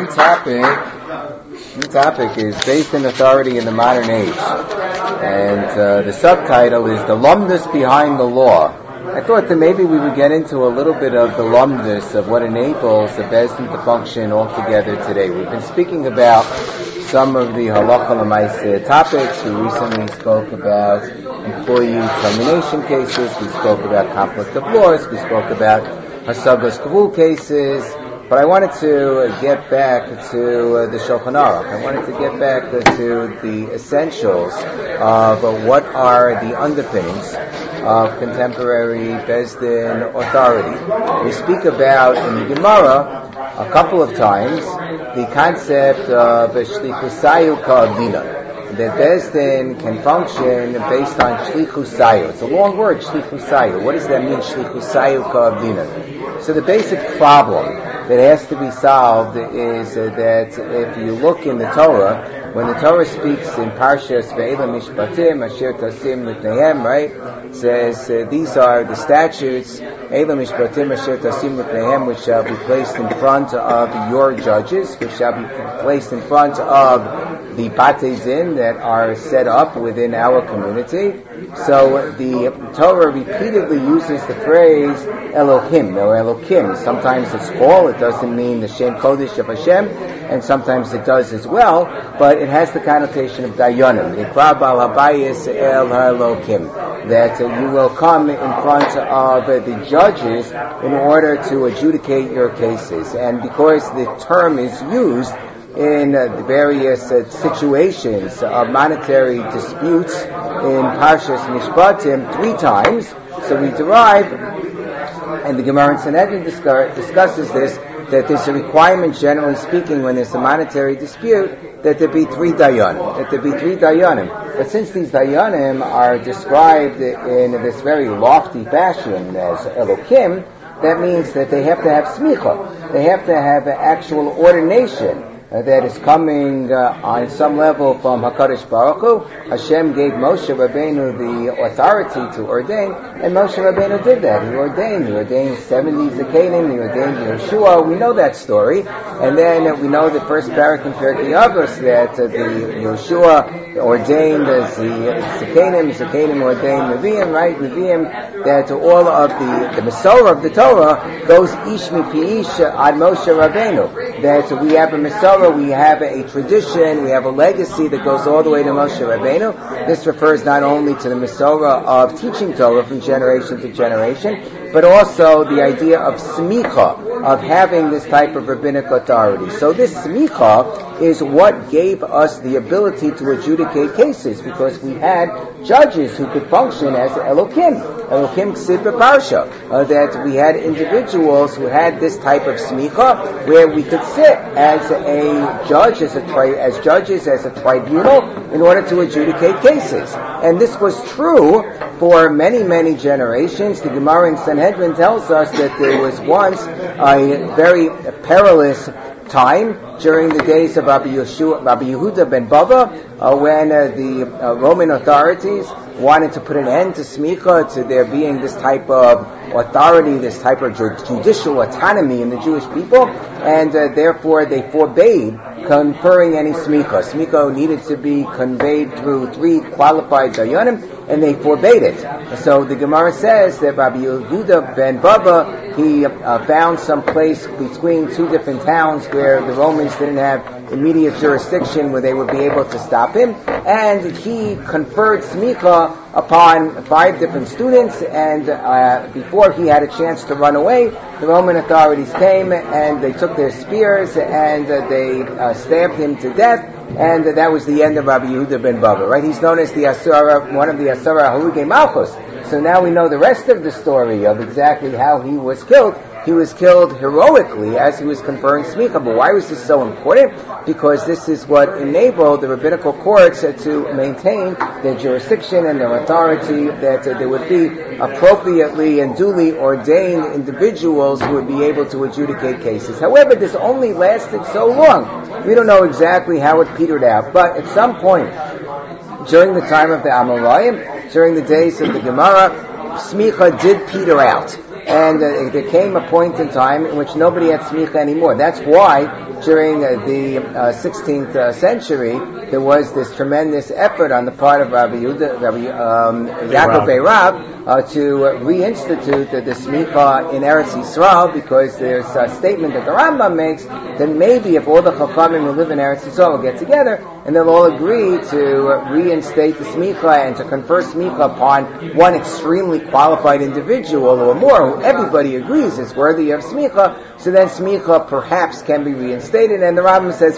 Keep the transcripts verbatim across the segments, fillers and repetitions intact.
new topic, new topic is faith and authority in the modern age. And uh, the subtitle is The Lumdus Behind the Law. I thought that maybe we would get into a little bit of the lumdus of what enables the Beis Din to function altogether today. We've been speaking about some of the halacha l'maaseh topics. We recently spoke about employee termination cases. We spoke about conflict of laws. We spoke about hasagas kavul cases. But I wanted to get back to uh, the Shulchan Aruch. I wanted to get back to the essentials of uh, what are the underpinnings of contemporary Beis Din authority. We speak about in the Gemara a couple of times the concept of shlichusayu ka'avdina, that Beis Din can function based on shlichusayu. It's a long word, shlichusayu. What does that mean, shlichusayu ka'avdina? So the basic problem that has to be solved is uh, that if you look in the Torah, when the Torah speaks in Parshas Ve'ela Mishpatim Asher Tasim L'Pneihem, right, it says uh, these are the statutes, Ve'ela Mishpatim Asher Tasim L'Pneihem, which shall be placed in front of your judges, which shall be placed in front of the Batei Din that are set up within our community. So the Torah repeatedly uses the phrase Elohim, or Elokim. Sometimes it's all, it doesn't mean the Shem Kodesh of Hashem, and sometimes it does as well, but it has the connotation of Dayanim. Yikra Bal Habayis El HaElokim, that uh, you will come in front of uh, the judges in order to adjudicate your cases. And because the term is used in uh, the various uh, situations of monetary disputes in Parshas Mishpatim three times, so we derive, and the Gemara in Sanhedrin discuss, discusses this, that there's a requirement, generally speaking, when there's a monetary dispute, that there be three dayanim, that there be three dayanim. But since these dayanim are described in this very lofty fashion as Elokim, that means that they have to have smicha, they have to have actual ordination Uh, that is coming uh, on some level from HaKadosh Baruch Hu. Hashem gave Moshe Rabbeinu the authority to ordain, and Moshe Rabbeinu did that. He ordained. He ordained seventy Zakanim, he ordained Yeshua. We know that story. And then uh, we know the first parak in Pirkei Avos that uh, the Yeshua ordained as the Zakanim, Zakanim ordained Nevi'im, right? Nevi'im, that all of the, the Masorah of the Torah goes ish mipi ish ad Moshe Rabbeinu. That we have a Masorah, we have a tradition, we have a legacy that goes all the way to Moshe Rabbeinu. This refers not only to the Masorah of teaching Torah from generation to generation, but also the idea of smicha, of having this type of rabbinic authority. So this smicha is what gave us the ability to adjudicate cases, because we had judges who could function as Elokim, Elokim Ksid B'Parsha, uh, that we had individuals who had this type of smicha, where we could sit as a judge, as a tri- as judges, as a tribunal, in order to adjudicate cases. And this was true for many, many generations. The Gemara in Sanhedrin tells us that there was once a very perilous time during the days of Rabbi, Yeshua, Rabbi Yehuda ben Bava, uh, when uh, the uh, Roman authorities wanted to put an end to smicha, to there being this type of authority, this type of judicial autonomy in the Jewish people, and uh, therefore they forbade conferring any smicha. Smicha needed to be conveyed through three qualified dayanim, and they forbade it. So the Gemara says that Rabbi Yehuda ben Bava, he uh, found some place between two different towns where the Romans didn't have immediate jurisdiction, where they would be able to stop him, and he conferred smicha upon five different students, and uh, before he had a chance to run away, the Roman authorities came and they took their spears and uh, they uh, stabbed him to death, and uh, that was the end of Rabbi Yehuda ben Bava, right? He's known as the Asura, one of the Asura Harugei Malchus. So now we know the rest of the story of exactly how he was killed. He was killed heroically as he was conferring smicha. But why was this so important? Because this is what enabled the rabbinical courts to maintain their jurisdiction and their authority, that uh, there would be appropriately and duly ordained individuals who would be able to adjudicate cases. However, this only lasted so long. We don't know exactly how it petered out, but at some point during the time of the Amoraim, during the days of the Gemara, smicha did peter out. And uh, there came a point in time in which nobody had smicha anymore. That's why during uh, the uh, sixteenth uh, century, there was this tremendous effort on the part of Rabbi Yehuda, Rabbi um, Yaakov Beirav, uh, to reinstitute the, the smicha in Eretz Yisrael, because there's a statement that the Rambam makes that maybe if all the Chachamim who live in Eretz Yisrael will get together and they'll all agree to uh, reinstate the smicha and to confer smicha upon one extremely qualified individual or more, who everybody agrees is worthy of smicha, so then smicha perhaps can be reinstated. And the Rambam says,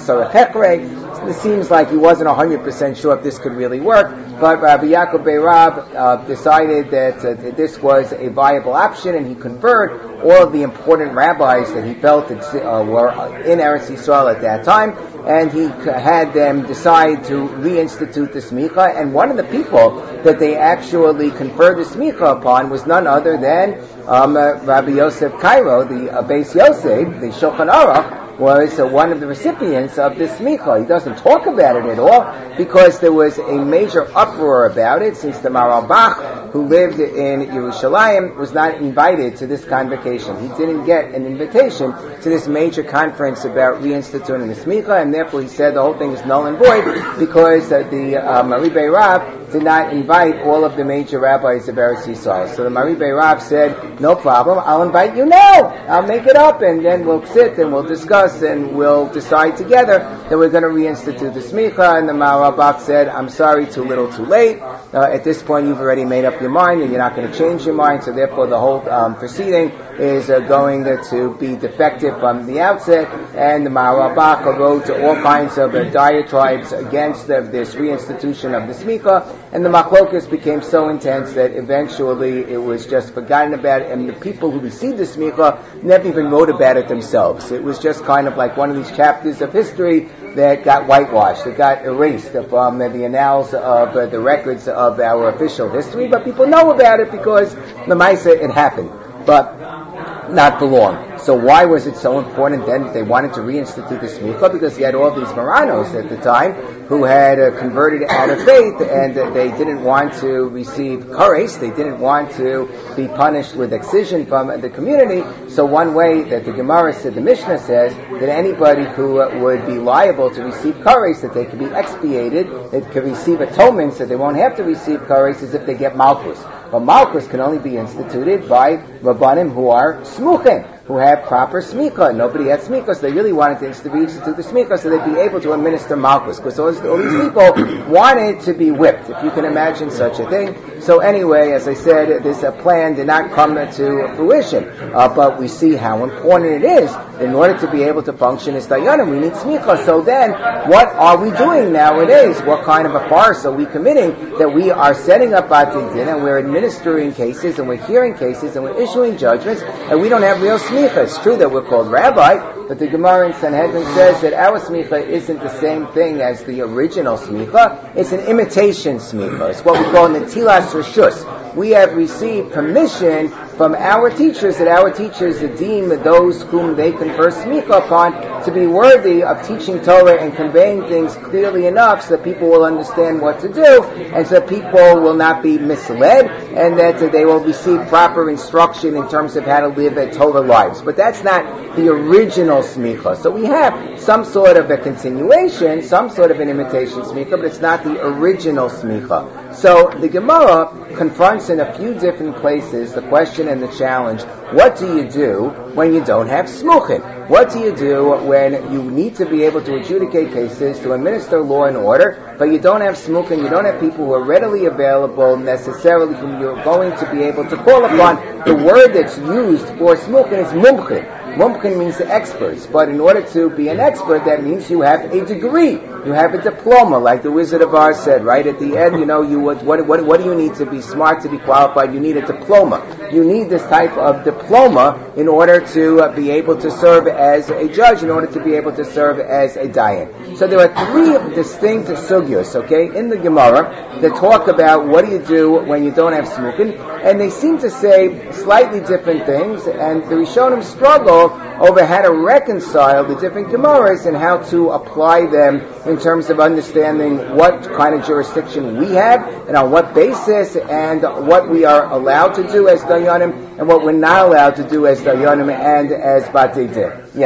it seems like he wasn't one hundred percent sure if this could really work, but Rabbi Yaakov Beirav uh, decided that uh, this was a viable option, and he conferred all of the important rabbis that he felt that, uh, were in Eretz Yisrael at that time, and he had them decide to reinstitute the smicha. And one of the people that they actually conferred the smicha upon was none other than um, uh, Rabbi Yosef Cairo, the uh, Beis Yosef, the Shulchan Aruch, was uh, one of the recipients of this smicha. He doesn't talk about it at all because there was a major uproar about it, since the Maral Bach, who lived in Yerushalayim, was not invited to this convocation. He didn't get an invitation to this major conference about reinstituting the smicha, and therefore he said the whole thing is null and void because uh, the uh, Mari Beirav did not invite all of the major rabbis of Eretz Yisrael. So the Mari Beirav said, no problem, I'll invite you now. I'll make it up, and then we'll sit and we'll discuss and we'll decide together that we're going to reinstitute the smicha. And the Maral Bach said, I'm sorry, too little, too late. Uh, at this point, you've already made up your mind, and you're not going to change your mind, so therefore the whole um, proceeding is uh, going uh, to be defective from the outset. And the Maral Bach wrote all kinds of uh, diatribes against uh, this reinstitution of the smicha, and the machlokas became so intense that eventually it was just forgotten about, and the people who received the smicha never even wrote about it themselves. It was just kind of like one of these chapters of history that got whitewashed, that got erased from uh, the annals of uh, the records of our official history, but people know about it because the Maisa, it happened, but not for long. So why was it so important then that they wanted to reinstitute the smicha? Because you had all these Maranos at the time who had uh, converted out of faith, and uh, they didn't want to receive kares, they didn't want to be punished with excision from the community. So one way that the Gemara said, the Mishnah says, that anybody who uh, would be liable to receive kares, that they could be expiated, they could receive atonement, so they won't have to receive kares, as if they get malchus. But malchus can only be instituted by rabbanim who are smuchim, who have proper smicha. Nobody had smicha, so they really wanted to institute the smicha so they'd be able to administer malchus, because all, all these people wanted to be whipped, if you can imagine such a thing. So anyway, as I said, this uh, plan did not come to fruition, uh, but we see how important it is. In order to be able to function as dayanim, we need smicha. So then, what are we doing nowadays? What kind of a farce are we committing that we are setting up Batei Din, and we're administering cases, and we're hearing cases, and we're issuing judgments, and we don't have real smicha? It's true that we're called rabbi, but the Gemara in Sanhedrin says that our smicha isn't the same thing as the original smicha. It's an imitation smicha. It's what we call netilas reshus. We have received permission from our teachers, that our teachers deem those whom they confer smicha upon to be worthy of teaching Torah and conveying things clearly enough so that people will understand what to do, and so that people will not be misled, and that uh, they will receive proper instruction in terms of how to live their Torah lives. But that's not the original smicha. So we have some sort of a continuation, some sort of an imitation smicha, but it's not the original smicha. So the Gemara confronts in a few different places the question and the challenge: what do you do when you don't have smuchim? What do you do when you need to be able to adjudicate cases, to administer law and order, but you don't have smuchim, you don't have people who are readily available necessarily whom you're going to be able to call upon? The word that's used for smuchim is mumchim. Mumchim means experts, but in order to be an expert, that means you have a degree, you have a diploma, like the Wizard of Oz said, right at the end. You know, you would, what, what, what do you need to be smart, to be qualified? You need a diploma. You need this type of diploma in order to uh, be able to serve as a judge, in order to be able to serve as a dayan. So there are three distinct sugyos, okay, in the Gemara that talk about what do you do when you don't have smukin, and they seem to say slightly different things, and the Rishonim struggle over how to reconcile the different Gemaras and how to apply them in terms of understanding what kind of jurisdiction we have and on what basis, and what we are allowed to do as dayanim and what we're not allowed to do as dayanim and as batei din. Yes.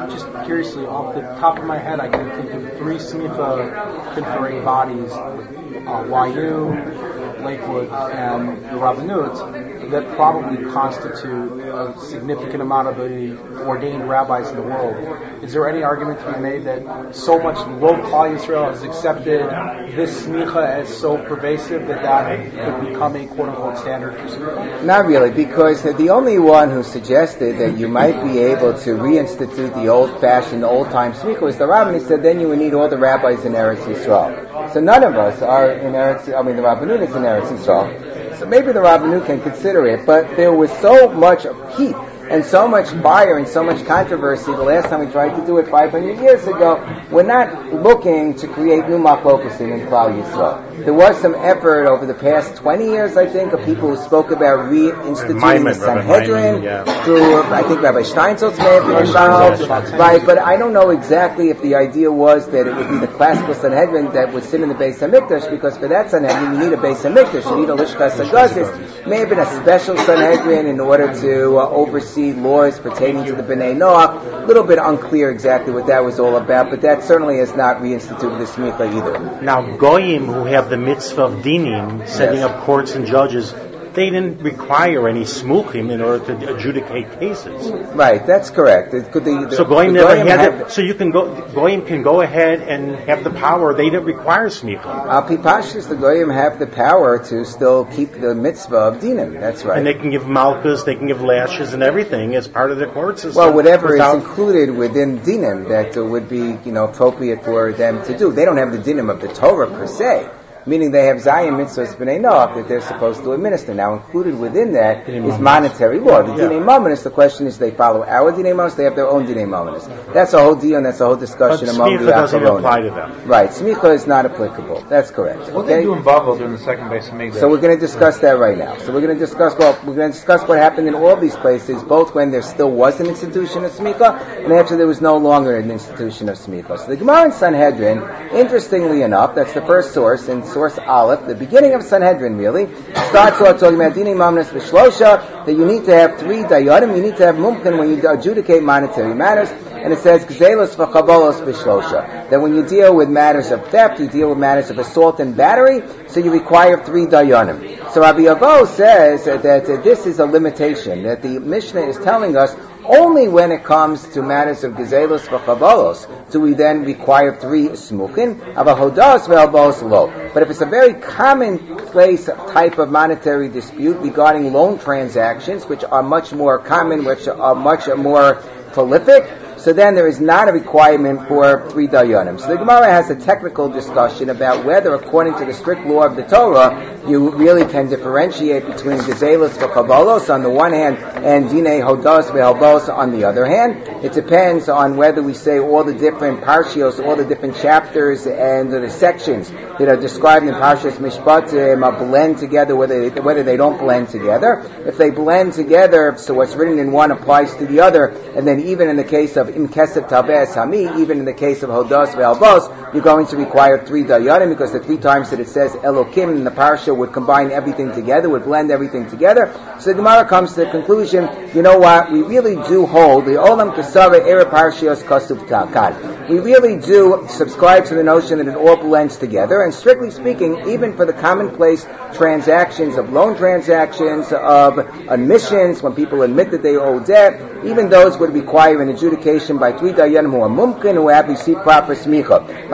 just curiously, off the top of my head, I can think of three smicha conferring bodies, uh, Y U, Lakewood, and the Rabbanut, that probably constitute a significant amount of the ordained rabbis in the world. Is there any argument to be made that so much low Klal Yisrael has accepted this smicha as so pervasive that that could become a quote-unquote standard for smicha? Not really, because the only one who suggested that you might be able to reinstitute the old-fashioned, old-time smicha was the Rabbin. He said then you would need all the rabbis in Eretz Yisrael. So none of us are in Eretz, I mean the Rabbanut is in Eretz Yisrael. So maybe the Rabbanut can consider it, but there was so much heat and so much fire and so much controversy the last time we tried to do it five hundred years ago. We're not looking to create new machlokusim in Klal Yisrael. There was some effort over the past twenty years, I think, of people who spoke about reinstituting the Sanhedrin yeah. through, I think Rabbi Steinsaltz may have been involved, right? But I don't know exactly if the idea was that it would be the classical Sanhedrin that would sit in the Beis HaMikdash, because for that Sanhedrin you need a Beis HaMikdash, you need a Lishkas HaGazis. May have been a special Sanhedrin in order to uh, oversee laws pertaining to the Bnei Noach. A little bit unclear exactly what that was all about, but that certainly has not reinstituted the smicha either. Now, goyim who have the mitzvah of dinim, setting yes. up courts and judges, they didn't require any smuchim in order to adjudicate cases. Right, that's correct. It could be, the, so goyim the never goyim had have, it. So you can go. Goyim can go ahead and have the power. They didn't require smichim. Al pi pashtus, the goyim have the power to still keep the mitzvah of dinim. That's right. And they can give malchus, they can give lashes and everything as part of the court system. Well, whatever without, is included within dinim that uh, would be, you know, appropriate for them to do. They don't have the dinim of the Torah per se, meaning they have Zayin Mitzvahs B'nai Noach that they're supposed to administer. Now, included within that Dinei is monetary law. The yeah. Dinei Mamonis, the question is, they follow our Dinei Mamonis, they have their own Dinei Mamonis. That's a whole deal, and that's a whole discussion but among the Smicha doesn't apply to them. Right, Smicha is not applicable. That's correct. What okay? they do in Bavel during the second Beis HaMikdash? So we're going to discuss that right now. So we're going to discuss, well, we're going to discuss what happened in all these places, both when there still was an institution of Smicha, and after there was no longer an institution of Smicha. So the Gemara in Sanhedrin, interestingly enough, that's the first source, in source Aleph, the beginning of Sanhedrin really, starts off talking about Dinei Mamnes V'Shlosha, that you need to have three dayanim, you need to have mumkin when you adjudicate monetary matters, and it says Gzelos V'Chabolos V'Shlosha, that when you deal with matters of theft, you deal with matters of assault and battery, so you require three dayanim. So Rabbi Avo says that, that uh, this is a limitation, that the Mishnah is telling us only when it comes to matters of gezelos v'chavalos do we then require three smuchin, avahodas ve'albos lo. But if it's a very commonplace type of monetary dispute regarding loan transactions, which are much more common, which are much more prolific, so then there is not a requirement for three dayanim. So the Gemara has a technical discussion about whether, according to the strict law of the Torah, you really can differentiate between gezelos v'chavalos on the one hand and dinei hodas ve'halbos on the other hand. It depends on whether we say all the different parshios, all the different chapters and the sections that are described in Parshas Mishpatim are blend together, whether they, whether they don't blend together. If they blend together, so what's written in one applies to the other, and then even in the case of Im Kesef Tabes Hami, even in the case of Hodas Ve'albos, you're going to require three dayanim, because the three times that it says Elokim in the parsha would combine everything together, would blend everything together. So the Gemara comes to the conclusion, you know what, we really do hold the Olam Kesava Ere Parshios Kasuv Takad. We really do subscribe to the notion that it all blends together, and strictly speaking, even for the commonplace transactions of loan transactions, of admissions, when people admit that they owe debt, even those would require an adjudication by three dayanim who are mumkin, who have received proper smicha.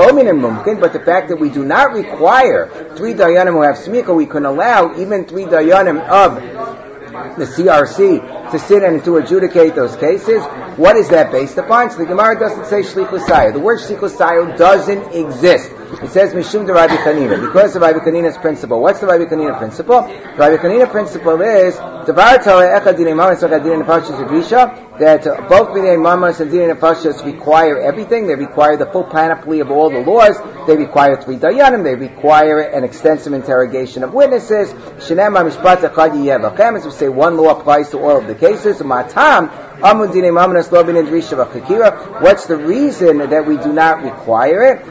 But the fact that we do not require three dayanim who have smicha, we can allow even three dayanim of the C R C to sit and to adjudicate those cases. What is that based upon? So the Gemara doesn't say shlichus sayo. The word shlichus sayo doesn't exist. It says mishum de Rabbi Chanina, because of Rabbi Chanina's principle. What's the Rabbi Chanina principle? The Rabbi Chanina principle is Devar Torah echad dinei mamas echad dinei nefashos v'risha, that uh, both dinei mamas and dinei nefashos require everything. They require the full panoply of all the laws. They require three dayanim. They require an extensive interrogation of witnesses. Shenema mishpat echad yiyeh lachem, as we say, one law applies to all of the cases. Matam Amun dinei mamas What's the reason that we do not require it?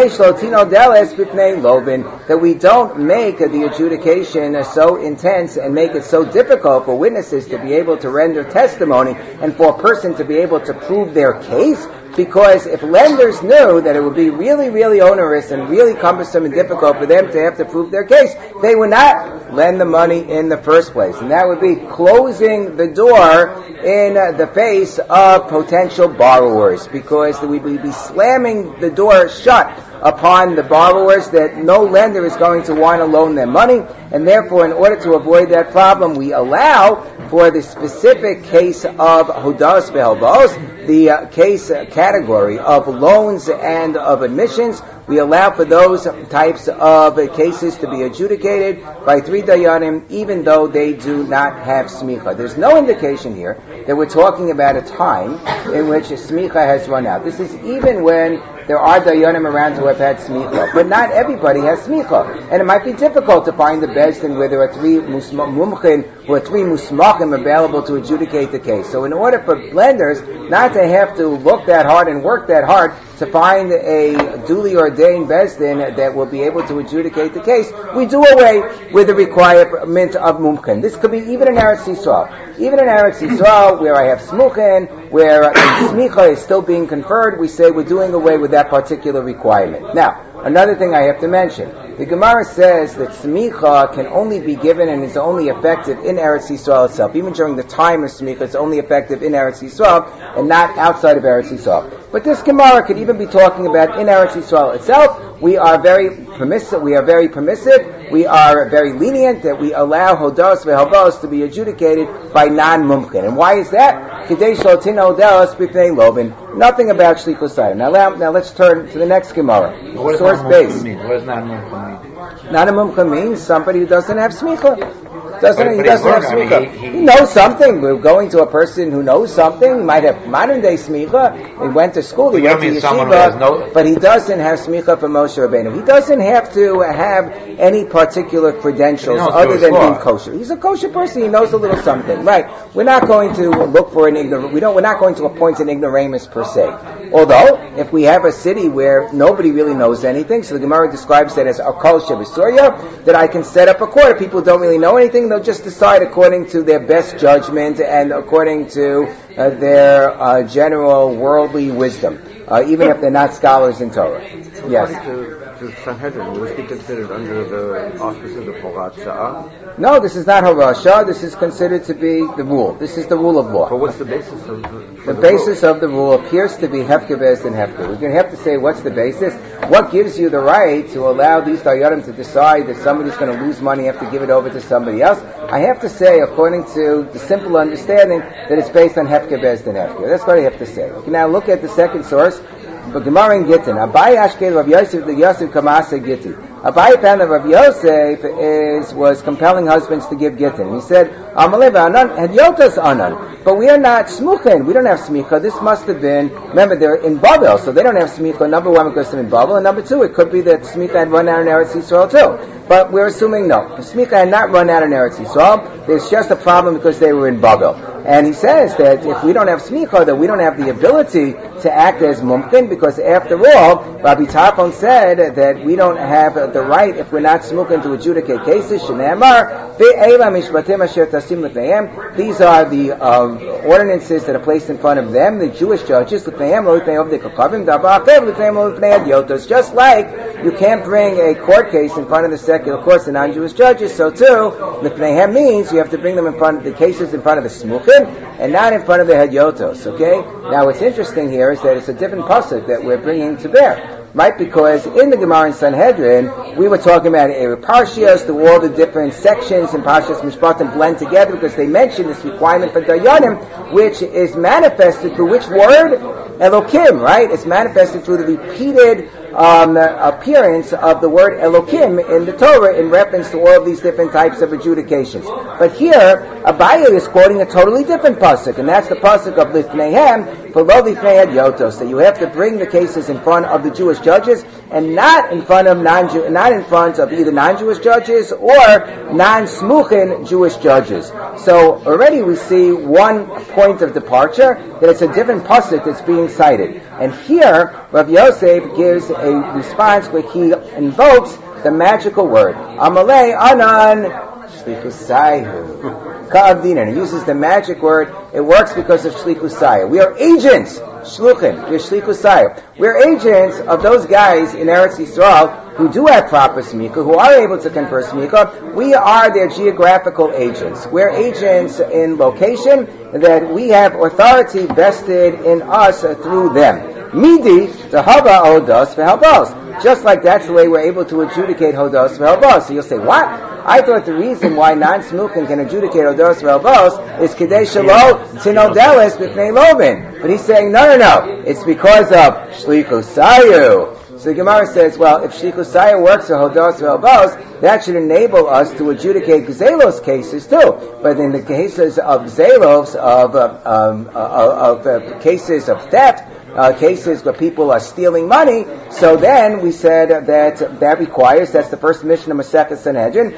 That we don't make the adjudication so intense and make it so difficult for witnesses to be able to render testimony and for a person to be able to prove their case. Because if lenders knew that it would be really, really onerous and really cumbersome and difficult for them to have to prove their case, they would not lend the money in the first place. And that would be closing the door in the face of potential borrowers, because we would be slamming the door shut upon the borrowers that no lender is going to want to loan them money. And therefore, in order to avoid that problem, we allow for the specific case of Hudas Behalbos, the uh, case uh, category of loans and of admissions, we allow for those types of uh, cases to be adjudicated by three dayanim, even though they do not have smicha. There's no indication here that we're talking about a time in which a smicha has run out. This is even when there are dayanim around who have had smicha, but not everybody has smicha, and it might be difficult to find the bezdin where there are three mumchin, who are three musmachim available to adjudicate the case. So in order for lenders not to have to look that hard and work that hard to find a duly ordained bezdin that will be able to adjudicate the case, we do away with the requirement of mumchin. This could be even in Eretz Yisrael. Even in Eretz Yisrael, where I have smuchin, where smicha is still being conferred, we say we're doing away with that particular requirement. Now, another thing I have to mention. The Gemara says that smicha can only be given and is only effective in Eretz Yisrael itself. Even during the time of smicha, it's only effective in Eretz Yisrael and not outside of Eretz Yisrael. But this Gemara could even be talking about in Eretz Yisrael itself. We are very permissive. We are very permissive. We are very lenient that we allow hodos ve'havos to be adjudicated by non-mumkin. And why is that? Nothing about shlichus hayim. Now, now let's turn to the next Gemara. What Source base. Mean? What does non-mumkin mean? Non-mumkin means somebody who doesn't have smicha. Doesn't, but, he but doesn't have learned, smicha. I mean, he, he, he knows something. We're going to a person who knows something. He might have modern day smicha. He went to school. He but went to yeshiva. No, but he doesn't have smicha for Moshe Rabbeinu. He doesn't have to have any particular credentials other than being kosher. He's a kosher person. He knows a little something, right? We're not going to look for an ignorant. We don't. We're not going to appoint an ignoramus per se. Although, if we have a city where nobody really knows anything, so the Gemara describes that as a kol shevisurya, that I can set up a court. If people don't really know anything, they'll just decide according to their best judgment and according to uh, their uh, general worldly wisdom, uh, even if they're not scholars in Torah. Yes. To Sanhedrin, will this be considered under the auspices of Horat Sha'ah? No, this is not Horat Sha'ah. This is considered to be the rule. This is the rule of law. But what's the basis of the, the, the basis rule? of the rule appears to be Hefker Bez and Hefker. We're going to have to say what's the basis. What gives you the right to allow these Dayanim to decide that somebody's going to lose money, have to give it over to somebody else? I have to say, according to the simple understanding, that it's based on Hefker Bez and Hefker. That's what I have to say. Okay, now look at the second source. But Gemara in Gittin, Abai Ashkel Rav Yosef the Yosef Kamasa Gitti. Abai found that Rav Yosef is was compelling husbands to give Gittin. He said, Amalev Anan had Yotas Anan, but we are not smuchin. We don't have smicha. This must have been. Remember, they're in Babel, so they don't have smicha. Number one, because they're in Babel, and number two, it could be that smicha had run out in Eretz Yisrael too. But we're assuming no. The smicha had not run out in Eretz Yisrael. There's just a problem because they were in Babel. And he says that if we don't have smicha, that we don't have the ability to act as mumkin, because after all, Rabbi Tarfon said that we don't have the right, if we're not smukin, to adjudicate cases. Shneimar, these are the um, ordinances that are placed in front of them, the Jewish judges. Just like you can't bring a court case in front of the secular courts and non-Jewish judges, so too, Lifneihem means you have to bring them in front of the cases in front of the smukin and not in front of the hedyotos. Okay? Now, what's interesting here is that it's a different pasuk that we're bringing to bear. Right, because in the Gemara in Sanhedrin, we were talking about Erev Parshias, the all the different sections in Parshas Mishpatim blend together because they mention this requirement for Dayanim, which is manifested through which word? Elokim, right? It's manifested through the repeated um, appearance of the word Elokim in the Torah in reference to all of these different types of adjudications. But here, Abaye is quoting a totally different pasuk, and that's the pasuk of Lifneihem, for Lo Lifnei Hadyotos, that you have to bring the cases in front of the Jewish judges, and not in front of non not in front of either non-Jewish judges or non-smuchin Jewish judges. So already we see one point of departure, that it's a different pasuk that's being cited. And here, Rav Yosef gives a response where he invokes the magical word, Amalei Anan Shlichusayhu Ka'avdina. And he uses the magic word. It works because of Shlichusayhu. We are agents, Shluchim, we're Shlichusayhu. We're agents of those guys in Eretz Yisrael who do have proper smicha, who are able to confer smicha. We are their geographical agents. We're agents in location, that we have authority vested in us through them. Midi, the haba odos v'halbos. Just like that's the way we're able to adjudicate hodos v'halbos. So you'll say, what? I thought the reason why non-smukin can adjudicate hodos v'halbos is kidei shelo tinodelis b'pnei lovin. But he's saying, no, no, no. It's because of shlichusayu. So the Gemara says, well, if shlichusayu works for hodos v'halbos, that should enable us to adjudicate gzelos cases too. But in the cases of gzelos, of uh, um, uh, of uh, cases of theft, Uh, cases where people are stealing money, so then we said that that requires, that's the first mission of Masechet Sanhedrin,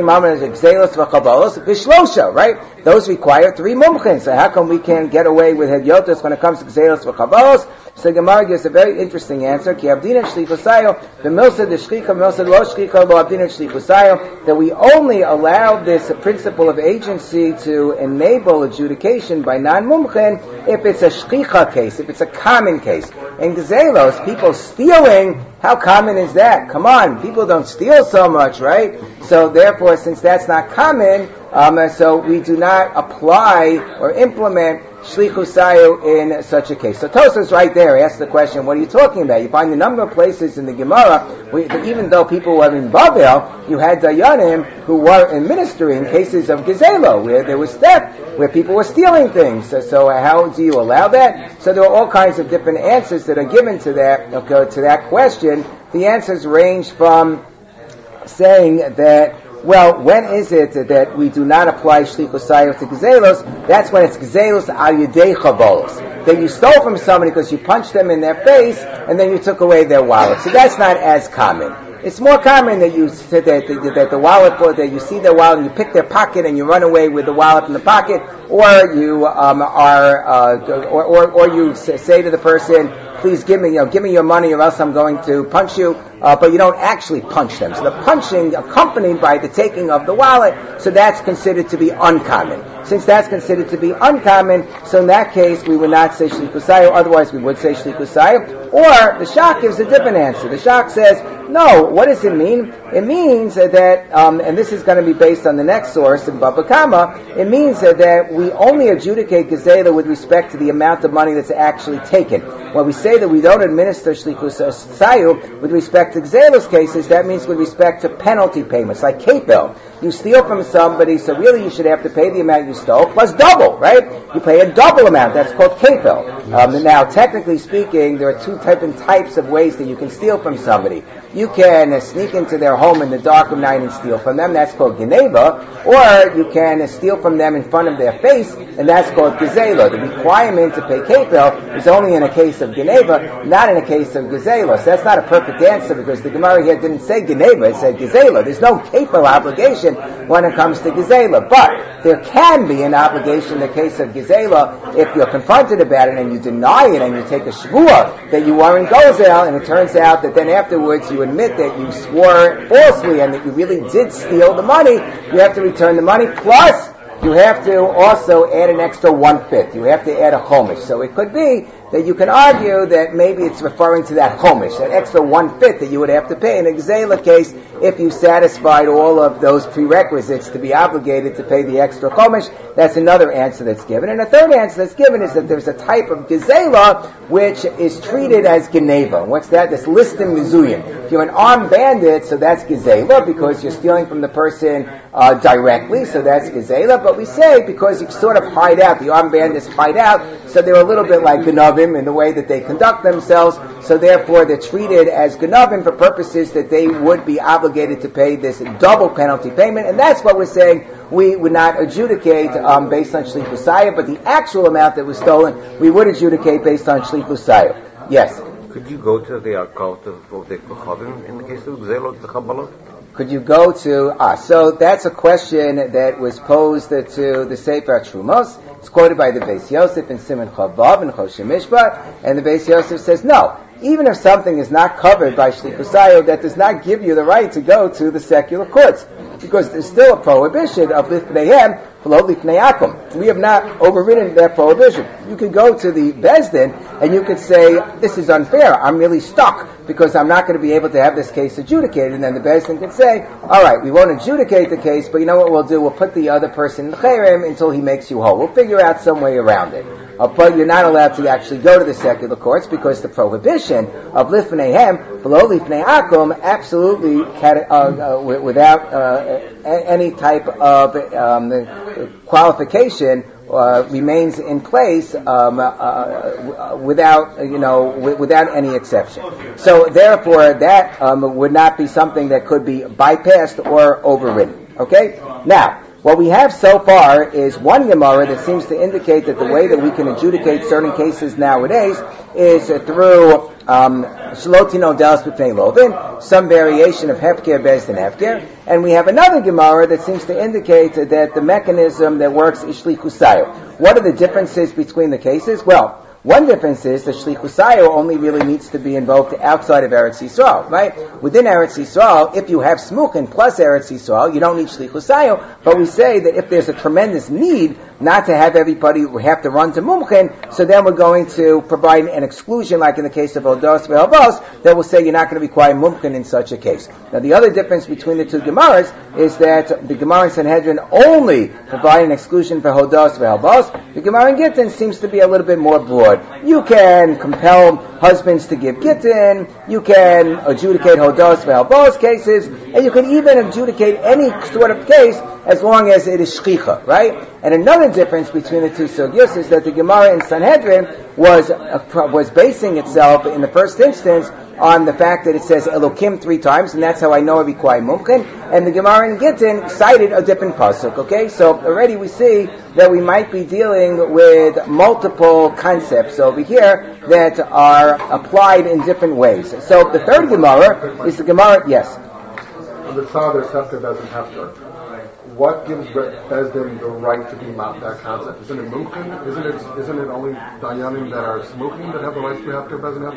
right? Those require three mumchins. So how come we can't get away with hedyotos when it comes to gzelos v'chabalos? So Gemara gives a very interesting answer. Ki abdina shlichusayo, the milsa the shlicha, milsa lo shlicha, lo abdina shlichusayo, that we only allow this principle of agency to enable adjudication by non-mumchin if it's a shlicha case, if it's a common case. In gzelos, people stealing, how common is that? Come on, people don't steal so much, right? So therefore, since that's not common, um, so we do not apply or implement shlichusayu in such a case. So Tosfos right there asks the question, what are you talking about? You find a number of places in the Gemara, where, even though people were in Babel, you had Dayanim who were administering cases of Gezelo, where there was theft, where people were stealing things. So, so how do you allow that? So there are all kinds of different answers that are given to that, okay, to that question. The answers range from saying that, well, when is it that we do not apply shlichusayu to gezelos? That's when it's gezelos al yedei chabolos. That you stole from somebody because you punched them in their face and then you took away their wallet. So that's not as common. It's more common that you that, that, that the wallet, or that you see their wallet and you pick their pocket and you run away with the wallet in the pocket, or you um, are, uh, or, or or you say to the person, please give me, you know, give me your money or else I'm going to punch you. Uh, but you don't actually punch them. So the punching accompanied by the taking of the wallet, so that's considered to be uncommon. Since that's considered to be uncommon, so in that case we would not say shlichusayu, otherwise we would say shlichusayu. Or the Shach gives a different answer. The Shach says, no, what does it mean? It means that, um, and this is going to be based on the next source in Baba Kama, it means that we only adjudicate gezela with respect to the amount of money that's actually taken. When we say that we don't administer shlichusayu with respect to Gzelos cases, that means with respect to penalty payments, like kefil. You steal from somebody, so really you should have to pay the amount you stole, plus double, right? You pay a double amount, that's called kefil. Um, now, technically speaking, there are two different types of ways that you can steal from somebody. You can uh, sneak into their home in the dark of night and steal from them, that's called geneva, or you can uh, steal from them in front of their face, and that's called gezela. The requirement to pay kefil is only in a case of geneva, not in a case of gezela. So that's not a perfect answer, because the Gemara here didn't say geneva, it said gezela. There's no kefil obligation when it comes to gezela, but there can be an obligation in the case of gezela if you're confronted about it and you deny it and you take a shvuah that you weren't gozel, and it turns out that then afterwards you admit that you swore falsely and that you really did steal the money. You have to return the money, plus you have to also add an extra one-fifth. You have to add a chomish. So it could be that you can argue that maybe it's referring to that chomish, that extra one-fifth that you would have to pay in a gezela case if you satisfied all of those prerequisites to be obligated to pay the extra chomish. That's another answer that's given. And a third answer that's given is that there's a type of gezela which is treated as geneva. What's that? That's listim mizuyim. If you're an armed bandit, so that's gezela, because you're stealing from the person uh, directly, so that's gezela. But we say, because you sort of hide out, the armed bandits hide out, so they're a little bit like genavim in the way that they conduct themselves, so therefore they're treated as genavim for purposes that they would be obligated to pay this double penalty payment, and that's what we're saying we would not adjudicate um, based on shlichusayu, but the actual amount that was stolen we would adjudicate based on shlichusayu. Yes? Could you go to the occult of, of the Kochavim in the case of Gzelot, the Kabbalah? Could you go to, ah, so that's a question that was posed to the Sefer Trumos. It's quoted by the Beis Yosef in Siman Chavav and Choshen Mishpat, and the Beis Yosef says, no, even if something is not covered by Shlichusayo, that does not give you the right to go to the secular courts, because there's still a prohibition of Lifneihem, V'lo Lifnei Akum. We have not overridden that prohibition. You could go to the Bezdin, and you could say, this is unfair, I'm really stuck, because I'm not going to be able to have this case adjudicated, and then the Bezdin could say, all right, we won't adjudicate the case, but you know what we'll do? We'll put the other person in Cherem until he makes you whole. We'll figure out some way around it. Uh, but you're not allowed to actually go to the secular courts, because the prohibition of Lifneihem, V'lo Lifnei Akum, absolutely uh, uh, without uh, any type of um, qualification uh, remains in place um, uh, uh, without, you know, w- without any exception. So therefore, that um, would not be something that could be bypassed or overridden. Okay? Now, what we have so far is one Gemara that seems to indicate that the way that we can adjudicate certain cases nowadays is uh, through um, Shlotino Delos B'Pnei Lovin, some variation of Hefker, Bezdin, Hefker, and we have another Gemara that seems to indicate that the mechanism that works is Shlichusayo. What are the differences between the cases? Well, one difference is that Shlichusayo only really needs to be invoked outside of Eretz Yisrael, right? Within Eretz Yisrael, if you have Smuchin plus Eretz Yisrael, you don't need Shlichusayo, but we say that if there's a tremendous need not to have everybody have to run to Mumchin, so then we're going to provide an exclusion, like in the case of Hodos ve'Havos, that will say you're not going to require Mumchin in such a case. Now the other difference between the two Gemaras is that the Gemara in Sanhedrin only provide an exclusion for Hodos ve'Havos. The Gemara in Gittin seems to be a little bit more broad. You can compel husbands to give gittin, you can adjudicate hodos ve'halbos cases, and you can even adjudicate any sort of case as long as it is shchicha, right? And another difference between the two sugyos is that the Gemara in Sanhedrin was uh, was basing itself in the first instance on the fact that it says Elokim three times, and that's how I know I require Mumchin. And the Gemara in Gittin cited a different pasuk. Okay, so already we see that we might be dealing with multiple concepts over here that are applied in different ways. So the third Gemara is the Gemara. Yes. On the father, Hefker doesn't have to. What gives Bezdin the right to be mount that concept? Isn't it Mumkin? Isn't it isn't it only Dayanim that are smoking that have the right to be Hefker, Bezdin,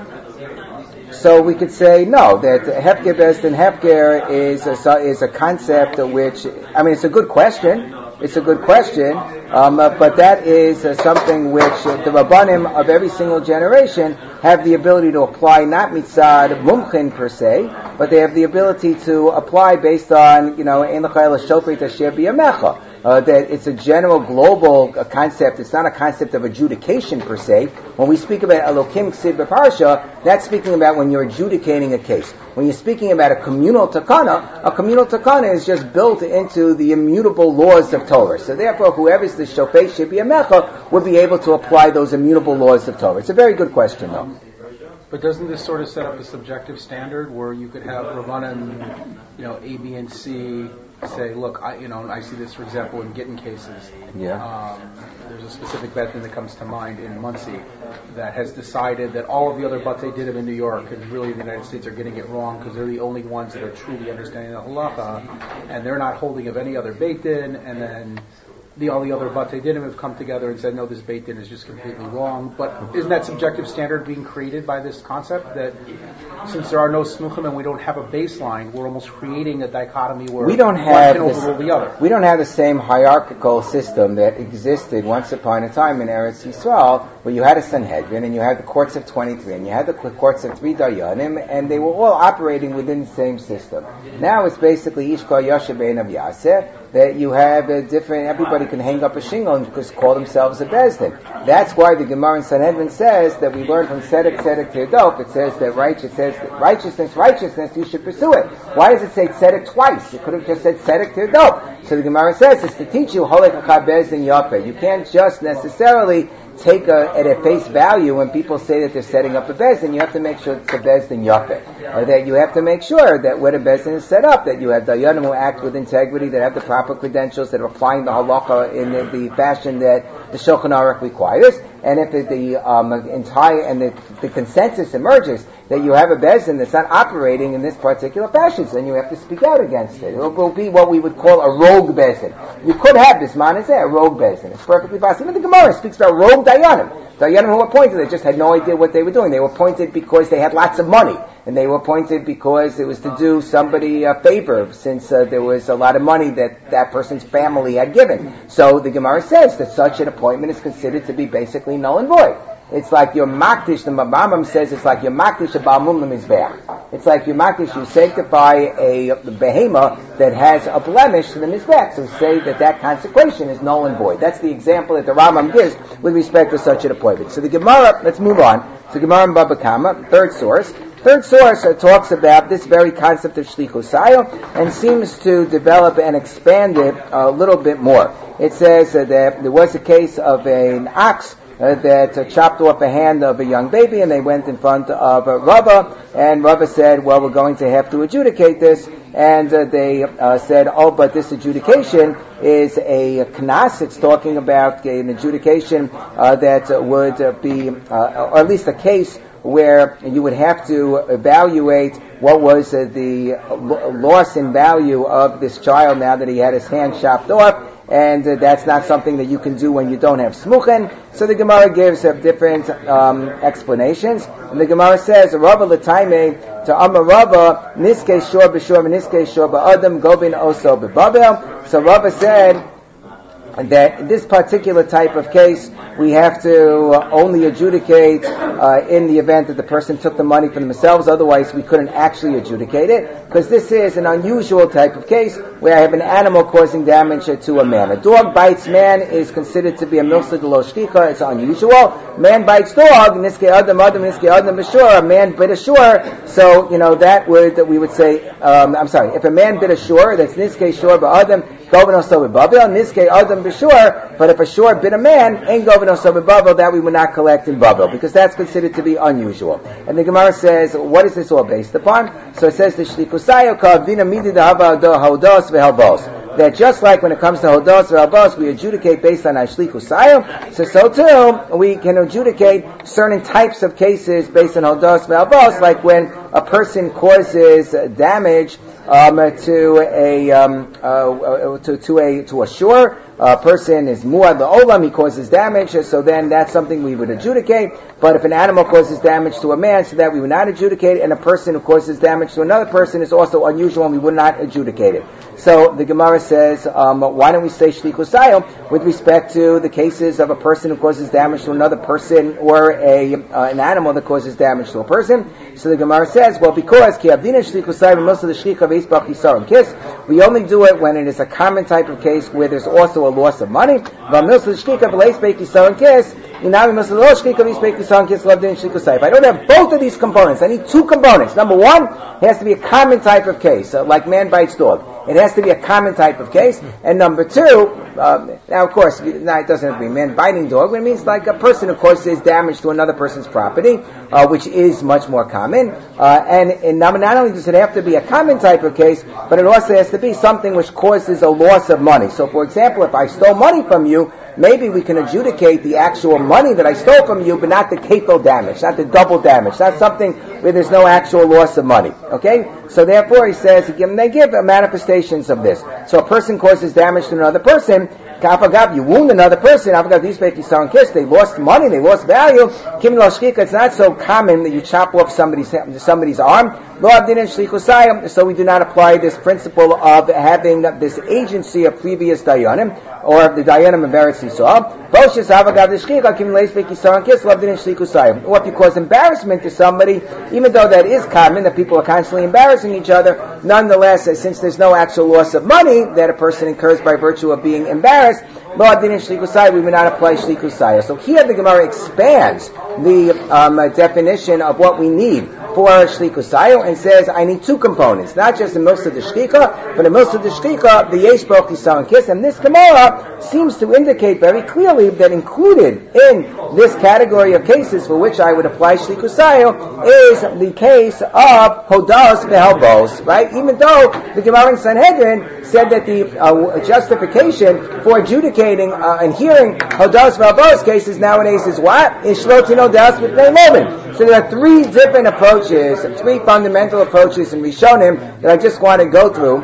Hefker? So we could say no, that Hefker, Bezdin, Hefker is a, is a concept which, I mean, it's a good question. It's a good question, um, uh, but that is uh, something which uh, the Rabbanim of every single generation have the ability to apply, not mitzad mumchin per se, but they have the ability to apply based on, you know, ein l'chayil shofet asher biyamecha. Uh, that it's a general global uh, concept. It's not a concept of adjudication per se. When we speak about Elokim Ksiv B'Parsha, that's speaking about when you're adjudicating a case. When you're speaking about a communal takana, a communal takana is just built into the immutable laws of Torah. So therefore, whoever's the Shofei Shebi Amecha would be able to apply those immutable laws of Torah. It's a very good question, though. But doesn't this sort of set up a subjective standard where you could have Rabbanim, you know, A, B, and C say, look, I, you know, I see this, for example, in Gittin cases. Yeah. Um, there's a specific Bezdin that comes to mind in Muncie that has decided that all of the other Batei Dinim in New York and really in the United States are getting it wrong because they're the only ones that are truly understanding the halacha, and they're not holding of any other Beit Din, and then the all the other Batei Dinim have come together and said, no, this Beit Din is just completely wrong. But isn't that subjective standard being created by this concept that since there are no smuchim and we don't have a baseline, we're almost creating a dichotomy where we don't have one can overrule the other? We don't have the same hierarchical system that existed once upon a time in Eretz Yisrael, where you had a Sanhedrin and you had the courts of twenty-three and you had the courts of three Dayanim, and they were all operating within the same system. Now it's basically Ishkar Yasher Bein of Yaseh, that you have a different, everybody can hang up a shingle and just call themselves a Bezdin. That's why the Gemara in Sanhedrin says that we learn from Tzedek, Tzedek, Tirdof, it says that righteous, says that righteousness, righteousness, you should pursue it. Why does it say Tzedek twice? It could have just said Tzedek, Tirdof. So the Gemara says it's to teach you Holek Achar Bezdin Yapeh. You can't just necessarily take a, at a face value when people say that they're setting up a Bezdin. You have to make sure it's a Bezdin Yapeh. Or that you have to make sure that when a Bezdin is set up, that you have Dayanim who act with integrity, that have the proper credentials, that are applying the halacha in the, the fashion that the Shulchan Aruch requires. and if the, the um, entire and the, the consensus emerges that you have a Bezdin that's not operating in this particular fashion, then you have to speak out against it. It will be what we would call a rogue Bezdin. You could have this man is there, a rogue Bezdin. It's perfectly possible. Even the Gemara speaks about rogue Dayanim. Dayanim who were appointed, they just had no idea what they were doing. They were appointed because they had lots of money. And they were appointed because it was to do somebody a favor, since uh, there was a lot of money that that person's family had given. So the Gemara says that such an appointment is considered to be basically null and void. It's like your makdish, the Rambam says it's like your makdish a ba'amum l'mizbeach. It's like your makdish, you sanctify a behema that has a blemish to the mizbeach. So say that that consecration is null and void. That's the example that the Rambam gives with respect to such an appointment. So the Gemara, let's move on. So Gemara in Baba Kama, third source. Third source uh, talks about this very concept of shlichus hayil and seems to develop and expand it a little bit more. It says uh, that there was a case of an ox uh, that uh, chopped off a hand of a young baby, and they went in front of uh, Rava, and Rava said, well, we're going to have to adjudicate this, and uh, they uh, said, oh, but this adjudication is a knas. It's talking about an adjudication uh, that uh, would uh, be, uh, or at least a case where you would have to evaluate what was uh, the l- loss in value of this child now that he had his hand chopped off, and uh, that's not something that you can do when you don't have smuchen. So the Gemara gives uh, different um, explanations, and the Gemara says, Rava l'taime to Amar Rava, niskei shor b'shor v'niskei shor ba'adam gobin oso b'babel. So Rava said that in this particular type of case, we have to uh, only adjudicate uh, in the event that the person took the money for themselves. Otherwise, we couldn't actually adjudicate it, because this is an unusual type of case where I have an animal causing damage uh, to a man. A dog bites man is considered to be a milsa de lo shkicha. It's unusual. Man bites dog, niskei adam adam niskei adam b'shur. A man bit a shur. So, you know, that would, that we would say, um, I'm sorry, if a man bit a shur, that's niskei shur ba'adam, govin also b'babil, niskei adam b'shur. But if a shur bit a man, ain't govin also b'babil, that we would not collect in babil, because that's considered to be unusual. And the Gemara says, what is this all based upon? So it says, the shlichus hayil ka'avdina midi da'hava hodos v'halbos. That just like when it comes to hodos v'halbos, we adjudicate based on our shlichus hayil, so so too, we can adjudicate certain types of cases based on hodos v'halbos, like when a person causes damage um, to a um, uh, to, to a to a shore. A person is muad la'olam, he causes damage, so then that's something we would adjudicate. But if an animal causes damage to a man, so that we would not adjudicate, and a person who causes damage to another person is also unusual, and we would not adjudicate it. So the Gemara says, um, why don't we say shlichus hayil with respect to the cases of a person who causes damage to another person, or a uh, an animal that causes damage to a person? So the Gemara says, well, because ki abdina shlichus hayil most of the shlicha v'isbach yisar and kiss, we only do it when it is a common type of case where there's also a loss of money. If I don't have both of these components, I need two components. Number one, it has to be a common type of case, uh, like man bites dog. It has to be a common type of case. And number two, um, now of course, now it doesn't have to be man biting dog, but it means like a person who causes damage to another person's property, uh, which is much more common. Uh, and, and not only does it have to be a common type of case, but it also has to be something which causes a loss of money. So for example, if I stole money from you, maybe we can adjudicate the actual money that I stole from you, but not the capital damage, not the double damage, not something where there's no actual loss of money. Okay? So therefore he says, they give manifestations of this. So a person causes damage to another person, you wound another person, they lost money, they lost value. It's not so common that you chop off somebody's somebody's arm. So we do not apply this principle of having this agency of previous dayanim, or of the dayanim of Eretz Yisrael. Or if you cause embarrassment to somebody, even though that is common, that people are constantly embarrassing each other, nonetheless, since there's no actual loss of money that a person incurs by virtue of being embarrassed, we would not apply shlichus hayil. So here the Gemara expands the um, definition of what we need for Shlikusayu and says, I need two components, not just the Milsa de Shkika, but the Milsa de Shkika, the Yesh Bo Chisaron Kiss, and this Gemara seems to indicate very clearly that included in this category of cases for which I would apply Shlikusayu is the case of Hodas Behelbos, right? Even though the Gemara in Sanhedrin said that the uh, justification for adjudicating uh, and hearing Hodas Behelbos cases nowadays is what? Is Shlotino Das with Neymomin. So there are three different approaches, three fundamental approaches in Rishonim that I just want to go through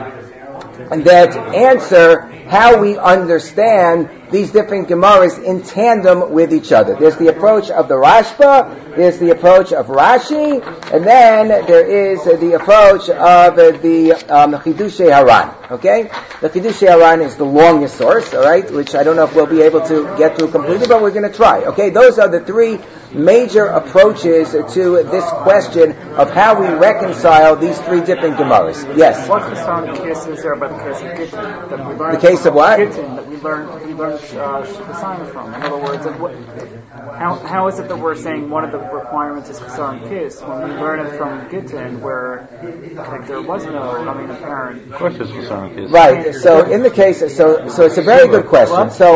and that answer how we understand these different Gemaras in tandem with each other. There's the approach of the Rashba, there's the approach of Rashi, and then there is uh, the approach of uh, the um, Chidushei Haran. Okay? The Chidushei Haran is the longest source, alright, which I don't know if we'll be able to get through completely, but we're going to try. Okay? Those are the three major approaches to this question of how we reconcile these three different Gemaras. Yes? What Chisaron Kiss is there about the case of Gittin? That we learned the case of what? Gittin, that we learned, we learned uh, Chisaron from. In other words, what, how, how is it that we're saying one of the requirements is Chisaron Kiss when we learn it from Gittin where like, there was no, I mean, apparent... Of course there's Chisaron Kiss. Right, so in the case, so so it's a very good question. So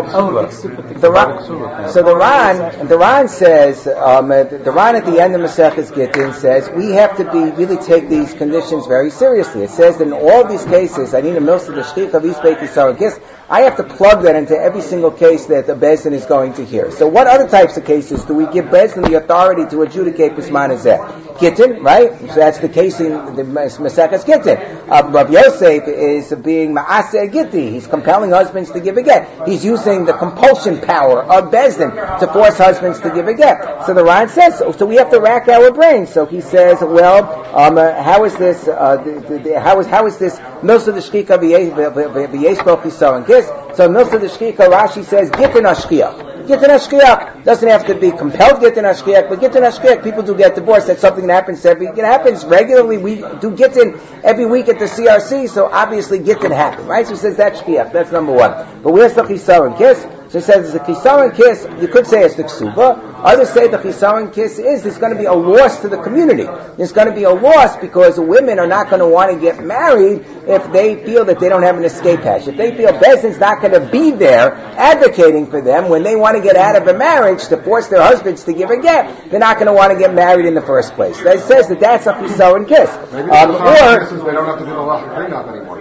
the Ran, so the Ran, the Ran says, um, the Ran at the end of Maseches Gittin says we have to be really take these conditions very seriously. It says that in all of these cases, I need a milsa de shchich of each beit Yisrael Kiss. I have to plug that into every single case that the Beis Din is going to hear. So what other types of cases do we give Beis Din the authority to adjudicate Bisman Hazeh? Gittin, right? So that's the case in the Maseches Gittin. Uh, Rav Yosef is being Ma'aseh Gitti. He's compelling husbands to give a get. He's using the compulsion power of Beis Din to force husbands to give a get. So the Ran says, so, so we have to rack our brains. So he says, well, um, uh, how is this, uh, the, the, the, how is, how is this Milsa de Shkika v'yesh bo chisaron kiss? So Milsa de Shkika, Rashi says, Gittin Ashkiach. Gittin Ashkiach doesn't have to be compelled Gittin Ashkiach, but Gittin Ashkiach, people do get divorced. That's something that happens every, it happens regularly. We do Gittin every week at the C R C, so obviously Gittin happened, right? So he says that's Shkiach, that's number one. But where's the Chisaron Kiss? So he says the Chisaron Kiss, you could say it's the Ksuba. Others say the Chisaron Kiss is there's going to be a loss to the community. There's going to be a loss because women are not going to want to get married if they feel that they don't have an escape hatch. If they feel Beis Din's not going to be there advocating for them when they want to get out of a marriage to force their husbands to give a get, they're not going to want to get married in the first place. It says that that's a Chisaron Kiss. Um, or they don't have to do the last prenup anymore.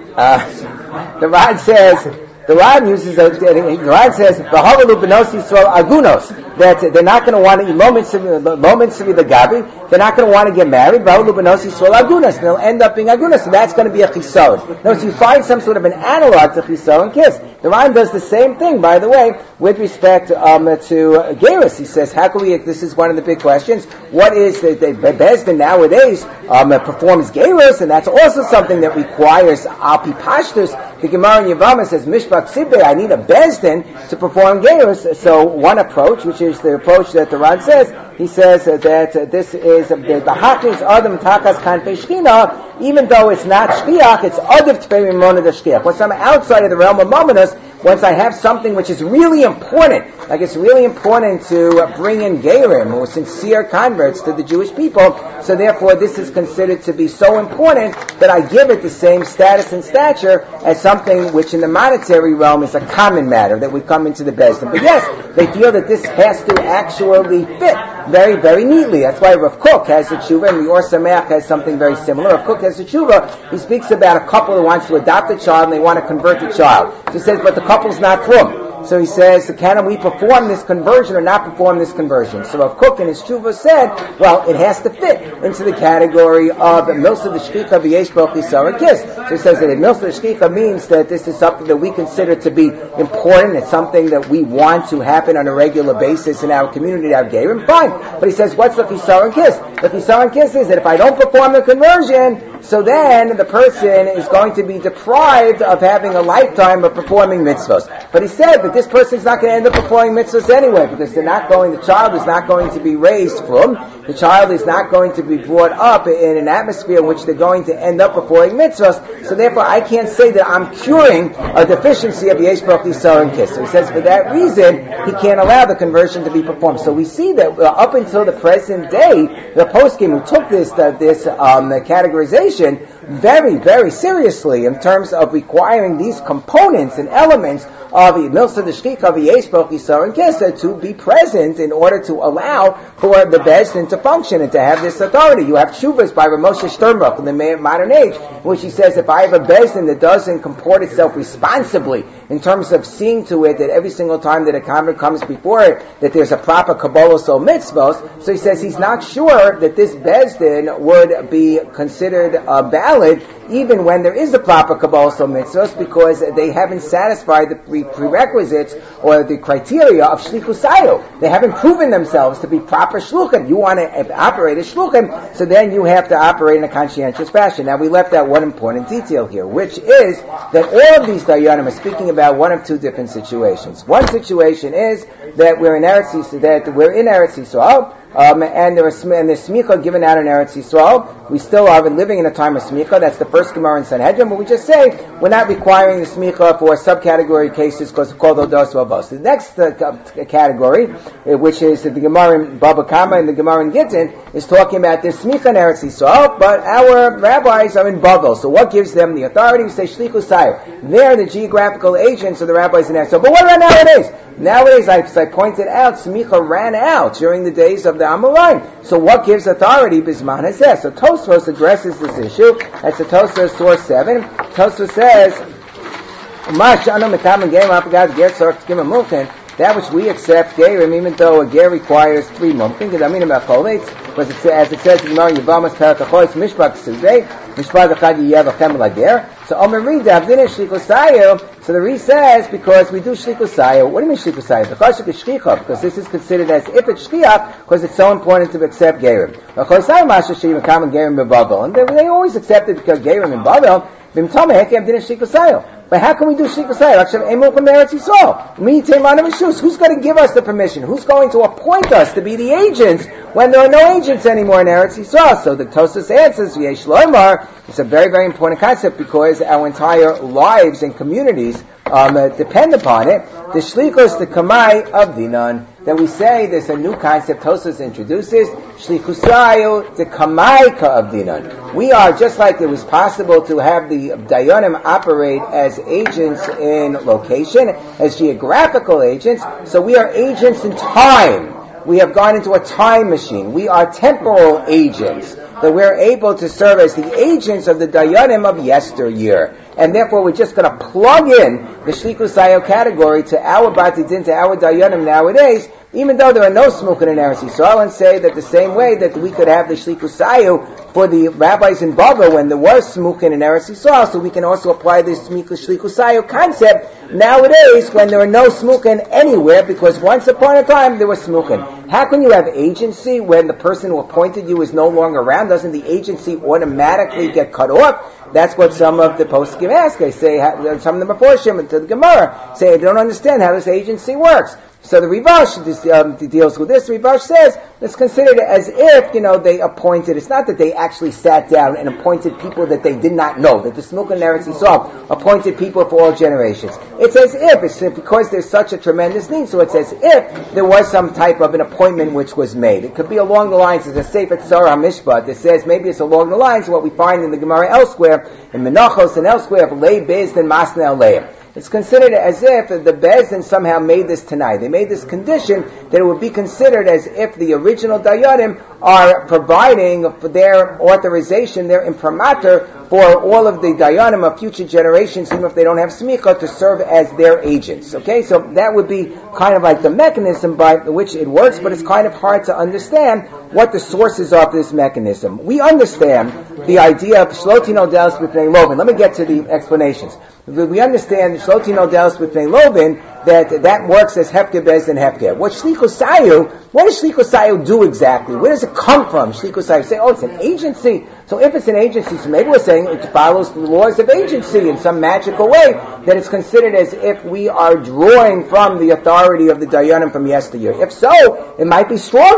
Uh, the Ran says. The Ran uses a, the Ran says v'havalu benos Yisrael agunos, that they're not going to want to moments of moments of the gabi. They're not going to want to get married. V'havalu benos Yisrael agunos, they'll end up being agunos, and that's going to be a chisaron. Now, so you find some sort of an analog to chisaron kiss. The Ran does the same thing, by the way, with respect um, to uh, gerus. He says, how can we? This is one of the big questions. What is the, the Beis Din nowadays um, uh, performs gerus, and that's also something that requires alpi pashtus. The Gemara in Yevamah says mishpat. I need a Beis Din to perform gerus. So one approach, which is the approach that the Ran says, he says uh, that uh, this is uh, the hachis adam takas kanfei shchina, even though it's not shkiach, it's adav tfei mimona de shkiach. Once I'm outside of the realm of mominus, once I have something which is really important, like it's really important to uh, bring in gerim, or sincere converts to the Jewish people, so therefore this is considered to be so important that I give it the same status and stature as something which in the monetary realm is a common matter that would come into the Beis Din. But yes, they feel that this has to actually fit very, very neatly. That's why Rav Kook has the tshuva, and the Or Sameach has something very similar. Rav Kook has the tshuva. He speaks about a couple who wants to adopt a child and they want to convert the child. So he says, but the couple's not from. So he says, can we perform this conversion or not perform this conversion? So Rav Kook in his tshuva said, well, it has to fit into the category of milsa de shchika v'yesh bo chisaron kiss. So he says that milsa de shchika means that this is something that we consider to be important. It's something that we want to happen on a regular basis in our community, our gerim. Fine. But he says, what's the chisaron kiss? The chisaron kiss is that if I don't perform the conversion, so then the person is going to be deprived of having a lifetime of performing mitzvos. But he said that this person's not going to end up performing mitzvahs anyway, because they're not going, the child is not going to be raised from, the child is not going to be brought up in an atmosphere in which they're going to end up performing mitzvahs. So therefore, I can't say that I'm curing a deficiency of Yesh Baruch Yisrael and Kiss. So he says for that reason, he can't allow the conversion to be performed. So we see that uh, up until the present day, the poskim who took this uh, this um, categorization very, very seriously in terms of requiring these components and elements of Milsa the Shkik of Yesh Baruch Yisrael and Kesser to be present in order to allow for the Beis Din to function and to have this authority. You have Shuvas by Rav Moshe Sternbuch in the modern age, in which he says if I have a Beis Din that doesn't comport itself responsibly in terms of seeing to it that every single time that a convert comes before it, that there's a proper Kabbalah Sol mitzvos, so he says he's not sure that this Beis Din would be considered uh, valid even when there is a proper Kabbalah Sol mitzvos, because they haven't satisfied the pre- prerequisites or the criteria of Shlichus Ayu. They haven't proven themselves to be proper Shluchim. You want to operate as Shluchim, so then you have to operate in a conscientious fashion. Now we left out one important detail here, which is that all of these Dayanim are speaking about one of two different situations. One situation is that we're in Eretz Yisrael, that we're in Eretz Yisrael, Um, and there is and there's smicha given out in Eretz Yisrael. We still are living in a time of smicha. That's the first Gemara in Sanhedrin. But we just say we're not requiring the smicha for subcategory cases because it's called odos v'avos. The next uh, category, uh, which is the Gemara in Baba Kama and the Gemara in Gittin, is talking about this smicha in Eretz Yisrael, but our rabbis are in Bavel. So what gives them the authority? We say shlichus sayur. They're the geographical agents of the rabbis in Eretz Yisrael. But what about nowadays? Nowadays, as I pointed out, smicha ran out during the days of the Amoraim. So what gives authority? Bisman Hazeh. So Tosfos addresses this issue. That's the Tosfos source seven. Tosfos says, that which we accept, Gerim, even though a Ger requires three mumkin, because I mean about Cholates, because it, as it says in Gemara Yavamas Parakachois Mishpat Ksuzei, Mishpat Echad Yev Achem Lager. So Omer Rida Avdina Shlichus Sayu. So the Re says because we do Shlichus Sayu. What do you mean Shlichus Sayu? The Chashik is Shlicha, because this is considered as if it's Shliach, because it's so important to accept Gerim. Cholasayu Masha Shim Akam Gerim Bebavel, and they, they always accept it because Gerim in Bavel. Bimtama Hekem Avdina Shlichus Sayu. But how can we do Shlichus Sayu? Who's going to give us the permission? Who's going to appoint us to be the agents when there are no agents anymore in Eretz Yisrael? So the Tosfos answers, Yesh Loimar. It's a very, very important concept because our entire lives and communities um, uh, depend upon it. The Shlichus, the Kamai of Dinan. That we say there's a new concept Tosfos introduces, Shlichus Sayu, the Kamaika of Dinan. We are, just like it was possible to have the Dayanim operate as agents in location, as geographical agents, so we are agents in time. We have gone into a time machine. We are temporal agents, that we're able to serve as the agents of the Dayanim of yesteryear. And therefore we're just going to plug in the Shlichus Sayu category to our Batidin, to our Dayanim nowadays, even though there are no Smukin in Eretz Yisrael, and say that the same way that we could have the Shlichus Sayu for the rabbis in Bava when there was Smukin in Eretz Yisrael, so we can also apply this Shlichus Sayu concept nowadays when there are no Smukin anywhere, because once upon a time there was Smukin. How can you have agency when the person who appointed you is no longer around? Doesn't the agency automatically get cut off? That's what some of the poskim ask. They say, some of them are Forshim and to the Gemara say, they don't understand how this agency works. So the Rivash this, um, deals with this. The Rivash says it's considered as if, you know, they appointed. It's not that they actually sat down and appointed people that they did not know. That the Smukin Eretz Yisrael appointed people for all generations. It's as if it's because there's such a tremendous need. So it's as if there was some type of an appointment which was made. It could be along the lines of the Sefer Tzar HaMishpat that says maybe it's along the lines of what we find in the Gemara elsewhere in Menachos and elsewhere of Lei Beis Din Masnei Leim. It's considered as if the Beis Din somehow made this tonight. They made this condition that it would be considered as if the original Dayanim are providing for their authorization, their imprimatur, for all of the Dayanim of future generations, even if they don't have smicha, to serve as their agents. Okay, so that would be kind of like the mechanism by which it works, but it's kind of hard to understand what the sources are of this mechanism. We understand the idea of Shlotino Deus B'Pnei Loben. Let me get to the explanations. We understand Shlotino Deus B'Pnei Loben, that that works as Hefker Beis Din Hefker. What Shlichus Sayu, what does Shlichus Sayu do exactly? Where does it come from? Shlichus Sayu say, oh, it's an agency. So if it's an agency, so maybe we're saying it follows the laws of agency in some magical way, that it's considered as if we are drawing from the authority of the Dayanim from yesteryear. If so, it might be stronger.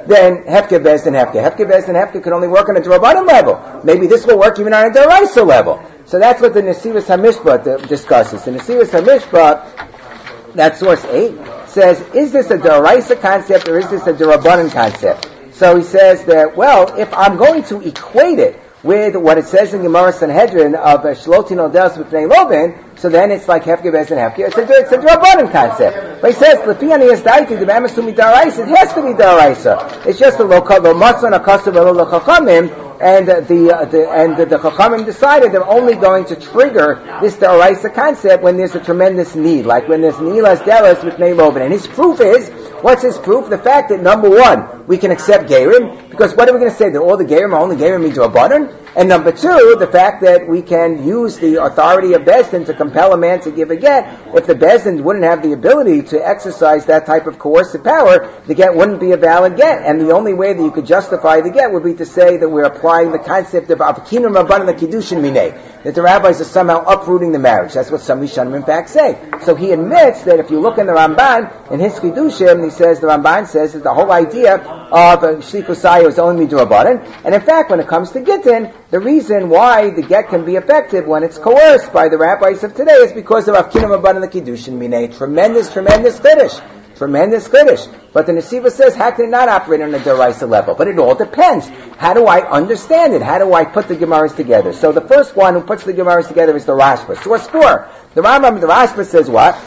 then Hefker Bezdin Hefker. Hefker Bezdin Hefker can only work on a D'Rabbanan level. Maybe this will work even on a D'Oraisa level. So that's what the Nesivos HaMishpat discusses. The Nesivos HaMishpat, that's source eight, says, is this a D'Oraisa concept or is this a D'Rabbanan concept? So he says that, well, if I'm going to equate it with what it says in Gemara Sanhedrin of Shlotin Odeus B'Pnei Loben, so then it's like Hefker Bezdin Hefker. It's a, it's a D'Rabbanan concept. But he says, L'fi Aniyas Daiti, the B'Amasumi D'Oraisa, it has to be D'Oraisa. It's just a lo matzon akasav v'lo l'chachamim, and uh, the, uh, the and the, the Chachamim decided they're only going to trigger this D'Oraisa concept when there's a tremendous need, like when there's Nilas Delas with B'nei Loben. And his proof is, what's his proof? The fact that, number one, we can accept Gerim, because what are we going to say? That all the Gerim are only Gerim D'Rabbanan? And number two, the fact that we can use the authority of Bezdin to compel a man to give a get. If the Bezdin wouldn't have the ability to exercise that type of coercive power, the get wouldn't be a valid get. And the only way that you could justify the get would be to say that we're applying the concept of Avkinum Rabbanan the Kiddushin Minei, that the rabbis are somehow uprooting the marriage. That's what some Rishonim in fact say. So he admits that if you look in the Ramban, in his Kiddushim, he says, the Ramban says that the whole idea of uh, Shlichus Sayo is only Midrabanan. And in fact, when it comes to Gittin, the reason why the get can be effective when it's coerced by the rabbis of today is because of Avkinum Rabbanan the Kiddushin Minei. Tremendous, tremendous Kiddush. Tremendous Kiddush. But the Nesiva says, how can it not operate on a D'Oraisa level? But it all depends. How do I understand it? How do I put the Gemaras together? So the first one who puts the Gemaras together is the Rashba. Source four. The Rambam, the Rashba says what?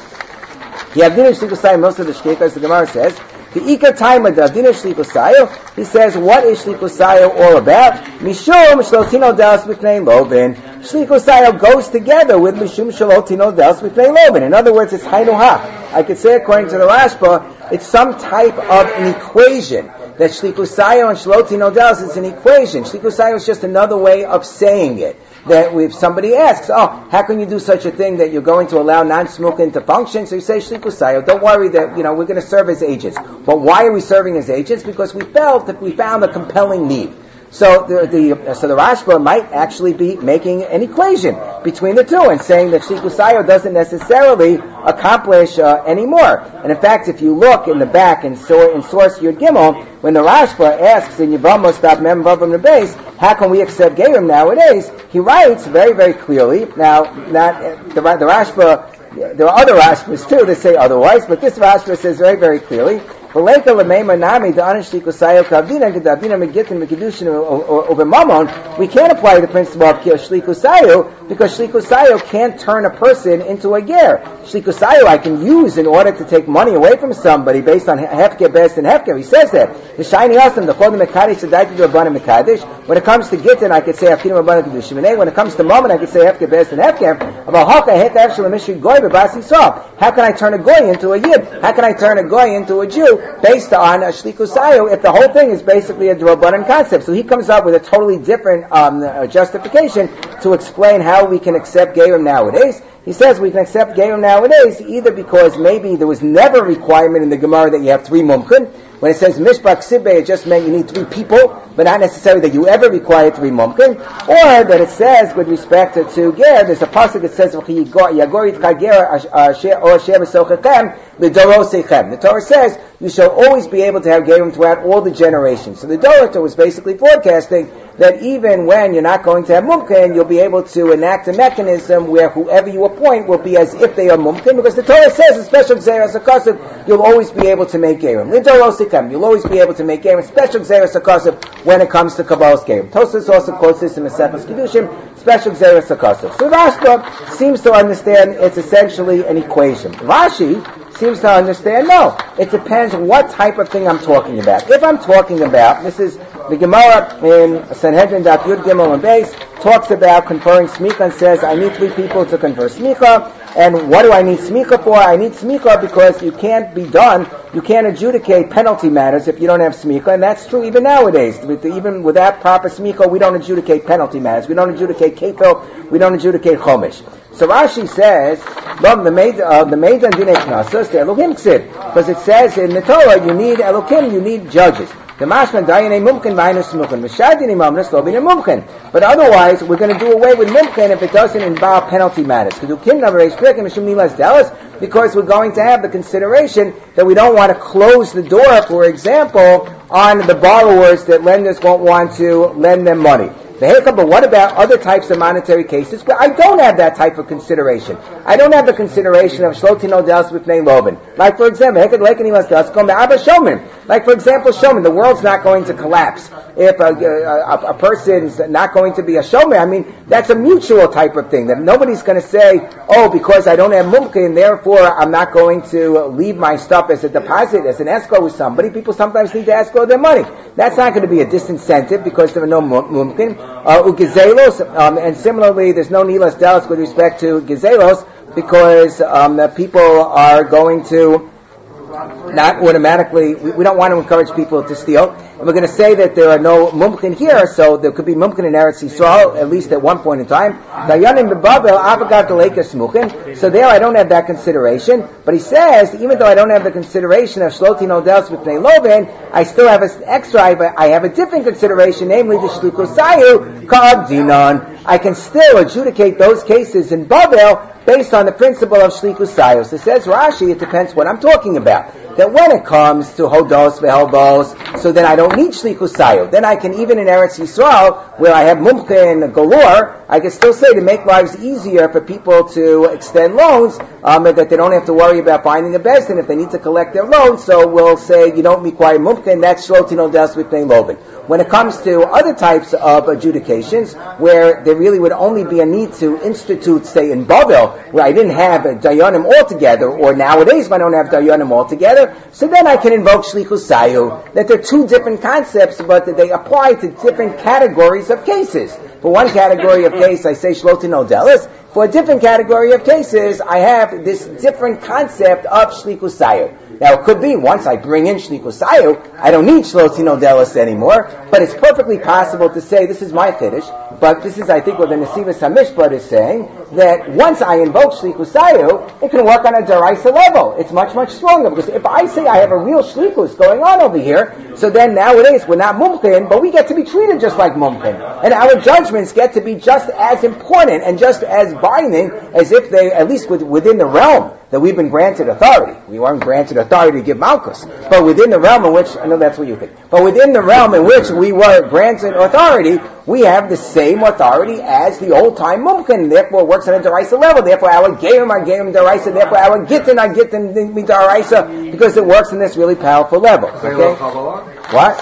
He has most of the Shkekas, the Gemara says, the Ika time of the Adina Shlikusayo, he says, what is Shlikusayo all about? Mishum Shlotino Deus B'Pnei Loben. Shlikusayo goes together with Mishum Shlotino Deus B'Pnei Loben. In other words, it's Hainu Ha. I could say, according to the Rashba, it's some type of an equation. That Shlikusayo and Shlotino Deus is an equation. Shlikusayo is just another way of saying it. That if somebody asks, oh, how can you do such a thing that you're going to allow non-smoking to function? So you say, Shlikusayo, don't worry that, you know, we're going to serve as agents. But why are we serving as agents? Because we felt that we found a compelling need. So the, the so the Rashba might actually be making an equation between the two and saying that Shlikusayo doesn't necessarily accomplish uh, anymore. And in fact, if you look in the back in, so, in source Yud Gimel, when the Rashba asks in Yevamos Daf Mem Vav Nebes, how can we accept Gerim nowadays? He writes very, very clearly. Now, not the, the Rashba. There are other Rashbas too that say otherwise, but this Rashba says very, very clearly. We can't apply the principle of Shlikusayo because Shlikusayo can't turn a person into a ger. Shlikusayo I can use in order to take money away from somebody based on Hefker Bezdin Hefker. He says that. The shiny awesome, the Chodim Mekadesh, the Daiti Rabbanim Mekadesh. When it comes to Gittin, I could say Avkinum Rabbanan Kiddushin Minei. When it comes to Mammon, I could say Hefker Bezdin Hefker. How can I turn a goy into a yid? How can I turn a goy into a Jew? Based on a Shlikusayo, if the whole thing is basically a D'Rabbanan concept. So he comes up with a totally different um, uh, justification to explain how we can accept Gerim nowadays. He says we can accept Gerim nowadays either because maybe there was never a requirement in the Gemara that you have three mumkin. When it says Mishpach Sibbe, it just meant you need three people, but not necessarily that you ever require three mumkin. Or that it says, with respect to, to Ger, there's a pasuk that says, the Torah says, you shall always be able to have Gerim throughout all the generations. So the Torah was basically forecasting that even when you're not going to have mumkin, you'll be able to enact a mechanism where whoever you appoint will be as if they are mumkin, because the Torah says, a special Gzeras HaKasav, you'll always be able to make Gerim. You'll always be able to make Gerim, special Gzeras HaKasav when it comes to Kabbalah's Gerim. Tosfos also quotes this in the Sefer Kiddushim, special Gzeras HaKasav. So Rashba seems to understand it's essentially an equation. Rashi seems to understand, no, it depends on what type of thing I'm talking about. If I'm talking about, this is the Gemara in Sanhedrin Daf Yud Gimel and Beis, talks about conferring smicha and says, I need three people to confer smicha. And what do I need smicha for? I need smicha because you can't be done, you can't adjudicate penalty matters if you don't have smicha, and that's true even nowadays. Even without proper smicha, we don't adjudicate penalty matters. We don't adjudicate kefil, we don't adjudicate chomish. So Rashi says, the maid, uh, the Meidan Dinei Knasos, the Elohim Ksiv, because it says in the Torah, you need Elohim, you need judges. The mashman dayane mumkin minus mumkin. Mishadini mamnas lo bina mumkin. But otherwise, we're going to do away with mumkin if it doesn't involve penalty matters. Because we're going to have the consideration that we don't want to close the door, for example, on the borrowers that lenders won't want to lend them money. But what about other types of monetary cases where I don't have that type of consideration? I don't have the consideration of shlotino dels b'fnei loven. Like, for example, like, for example, shomer. The world's not going to collapse if a, a, a person's not going to be a shomer. I mean, that's a mutual type of thing. That nobody's going to say, oh, because I don't have mumkin, therefore I'm not going to leave my stuff as a deposit, as an escrow with somebody. People sometimes need to escrow their money. That's not going to be a disincentive because there are no mumkin. Uh, ugezelos, um, and similarly, there's no nilas delos with respect to gezelos because um, the people are going to not automatically, we, we don't want to encourage people to steal. And we're going to say that there are no mumkin here, so there could be mumkin in Eretz Yisrael, at least at one point in time. So there I don't have that consideration. But he says, even though I don't have the consideration of shlotino dels b'fnei loven, I still have an extra, I have a different consideration, namely the shlukusayu ka'abdinon. I can still adjudicate those cases in Bavel based on the principle of shlikusayos. It says Rashi, it depends what I'm talking about. That when it comes to hodos vehelbos, so then I don't need shlikusayos. Then I can, even in Eretz Yisrael, where I have mumkin galore, I can still say to make lives easier for people to extend loans, um, that they don't have to worry about finding a best, and if they need to collect their loans, so we'll say you don't require mumkin, that's shlotino dels b'fnei loven. When it comes to other types of adjudications, where there really would only be a need to institute, say in Bavel, where I didn't have dayanim altogether, or nowadays I don't have dayanim altogether, so then I can invoke shlichusayu, that they're two different concepts, but that they apply to different categories of cases. For one category of case, I say shlotino delis. For a different category of cases, I have this different concept of shlichusayu. Now, it could be once I bring in shlichusayu, I don't need shlotino delis anymore, but it's perfectly possible to say, this is my chiddush, but this is, I think, what the Nesivos HaMishpat is saying, that once I invoke shlichusayu, it can work on a deraisa level. It's much, much stronger, because if I say I have a real shlichus going on over here, so then nowadays we're not mumkin, but we get to be treated just like mumkin. And our judgments get to be just as important and just as binding as if they, at least within the realm that we've been granted authority. We weren't granted authority to give malchus, but within the realm in which, I know that's what you think, but within the realm in which we were granted authority, we have the same authority as the old-time mumkin, therefore it works on a deraisa level, therefore our gerim are gerim deraisa, therefore our gittin are gittin deraisa, because it works in this really powerful level. Okay? What?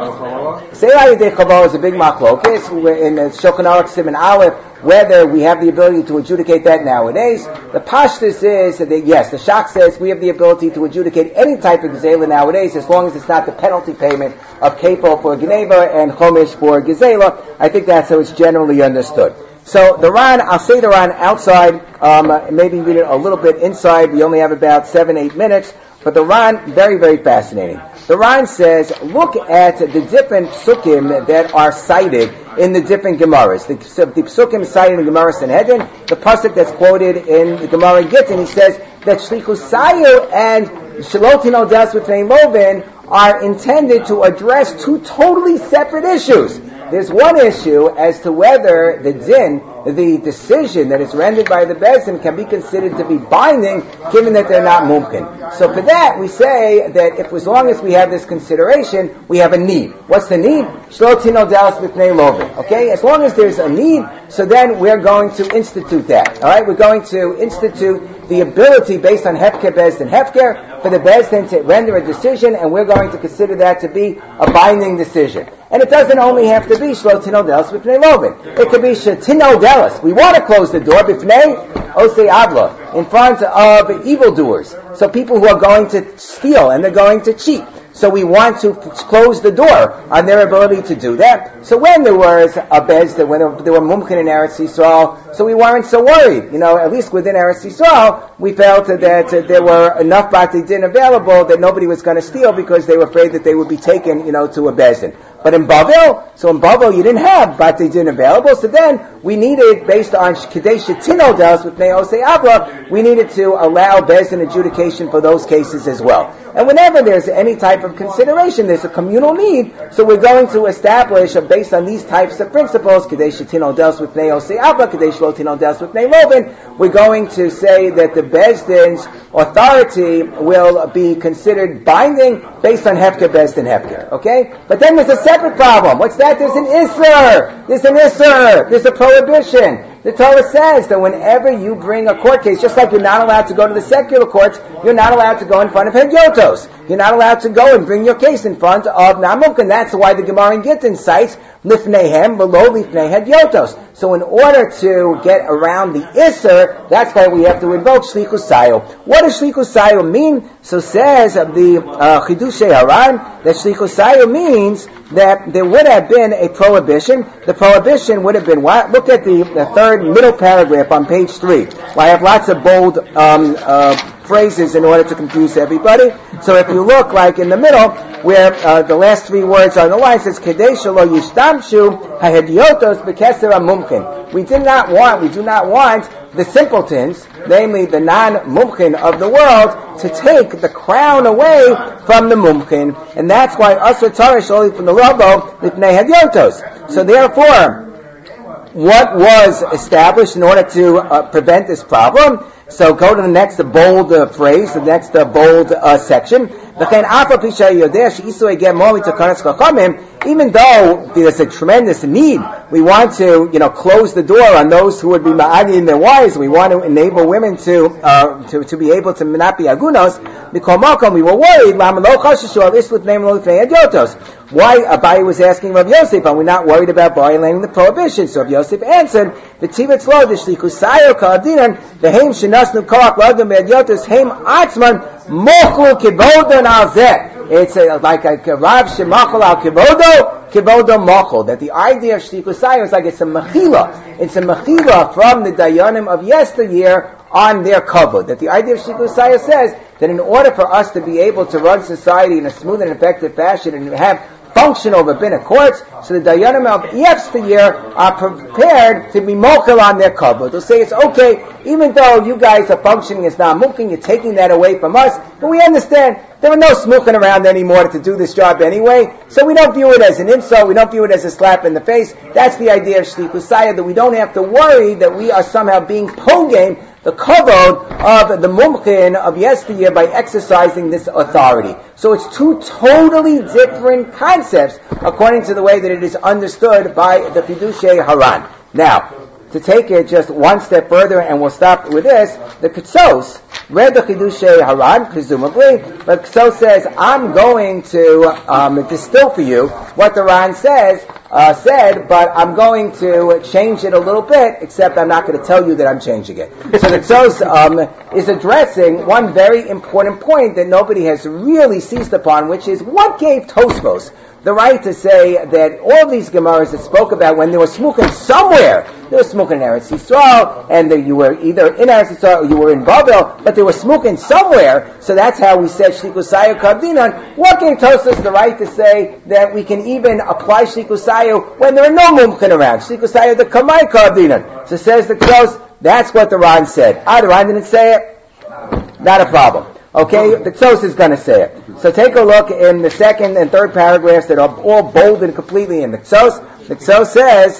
Seila Yedei Kabbalah is a big machlokes in the Shulchan Aruch Siman Aleph, whether we have the ability to adjudicate that nowadays. The pashtus is that, yes, the Shach says we have the ability to adjudicate any type of gezela nowadays, as long as it's not the penalty payment of kepo for geneva and chomish for gezela. I think that's how it's generally understood. So the Ran, I'll say the Ran outside, um, maybe read it a little bit inside. We only have about seven, eight minutes. But the Ran, very, very fascinating. The Ran says, look at the different psukim that are cited in the different Gemaras. The, the psukim cited in Gemara Sanhedrin, the pasuk that's quoted in the Gemara Gittin, he says that shlichusayu and shlotino dels b'fnei loven are intended to address two totally separate issues. There's one issue as to whether the din, the decision that is rendered by the Bezdin, can be considered to be binding, given that they're not mumkin. So for that, we say that if, as long as we have this consideration, we have a need. What's the need? Shlotino dels b'fnei loven. Okay? As long as there's a need, so then we're going to institute that. Alright? We're going to institute the ability, based on Hefker, Bezdin, Hefker, for the Bezdin to render a decision, and we're going to consider that to be a binding decision. And it doesn't only have to be shlotino delis b'fnei loven. It could be shetino delis. We want to close the door b'fnei osei avla, in front of evildoers. So people who are going to steal and they're going to cheat. So we want to close the door on their ability to do that. So when there was a Bezdin, when there were mumkin in Eretz Yisrael, so we weren't so worried. You know, at least within Eretz Yisrael, we felt that uh, there were enough Batei Din available that nobody was going to steal because they were afraid that they would be taken, you know, to a Bezdin. But in Bavel, so in Bavel you didn't have Batei Din available, so then we needed, based on Kadesh Tino Delos with Neose Abra, we needed to allow Bezdin adjudication for those cases as well. And whenever there's any type of consideration, there's a communal need, so we're going to establish, uh, based on these types of principles, Kadesh Tino Delos with Neose Abra, Kadesh Lo Tino Delos with Neilovin, we're going to say that the Bezdin's authority will be considered binding based on Hefker, Bezdin, Hefker. Okay? But then there's a separate problem. What's that? There's an Isser! There's an Isser! There's a prohibition. The Torah says that whenever you bring a court case, just like you're not allowed to go to the secular courts, you're not allowed to go in front of Hedyotos. You're not allowed to go and bring your case in front of Namuk, and that's why the Gemara in Gittin cites Lifneihem below Lifnei Hedyotos. So in order to get around the Isser, that's why we have to invoke Shlichus Sayo. What does Shlichus Sayo mean? So says the uh, Chidushei Haran that Shlichus Sayo means that there would have been a prohibition. The prohibition would have been what? Look at the, the third middle paragraph on page three. Well, I have lots of bold um, uh, phrases in order to confuse everybody. So if you look like in the middle, where uh, the last three words on the line says Kadesh lo yishtamshu hahediotos bekeser mumkin. We did not want, we do not want the simpletons, namely the non-mumkin of the world, to take the crown away from the mumkin, and that's why Asr Tarish only from the Rabo Lifnei Hedyotos. So therefore, what was established in order to uh, prevent this problem? So go to the next bold uh, phrase, the next uh, bold uh, section. Even though there's a tremendous need, we want to, you know, close the door on those who would be ma'agi in their wives. We want to enable women to, uh, to, to be able to not be agunos. We were worried. Why Abaye was asking Rav Yosef, are we not worried about violating the prohibition? So Rav Yosef answered, "V'tivetz lo d'shlichusayo ka'adinan v'heim shenasnu koach l'adam be'adyotos heim atzman mochlu kibodan al zeh." It's a, like a Rav Shemachol al kibodo, kibodo mochel. That the idea of shlichusayo is like it's a mechila. It's a mechila from the dayanim of yesteryear on their kavod. That the idea of shlichusayo says that in order for us to be able to run society in a smooth and effective fashion and have functional rabbinic courts, so the dayanim of yesteryear are prepared to be mochel on their kavod. They'll say it's okay, even though you guys are functioning as not-mumkin, you're taking that away from us, but we understand there are no smuchim around anymore to do this job anyway, so we don't view it as an insult, we don't view it as a slap in the face. That's the idea of shlichusaya, that we don't have to worry that we are somehow being pogame the kavod of the mumkin of yesteryear by exercising this authority. So it's two totally different concepts according to the way that it is understood by the Chidushei Haran. Now, to take it just one step further, and we'll stop with this, the Ketsos read the Chidushei Haran, presumably, but Ketsos says, I'm going to um, distill for you what the Ran says, uh, said, but I'm going to change it a little bit, except I'm not going to tell you that I'm changing it. So the Ketsos um, is addressing one very important point that nobody has really seized upon, which is what gave Tosfos the right to say that all these Gemaras that spoke about when there was smukin somewhere, there was smukin in Eretz Yisrael, and that you were either in Eretz Yisrael or you were in Babel, but there was smukin somewhere, so that's how we said Shlichusayu Kavdinan. What gave Tosfos the right to say that we can even apply Shlichusayu when there are no mumkin around? Shlichusayu the Kamai Kavdinan. So says the Kos, that's what the Ran said. Ah, the Ran didn't say it? Not a problem. Okay, the Tzos is going to say it. So take a look in the second and third paragraphs that are all bolded completely in the Tzos. The Tzos says,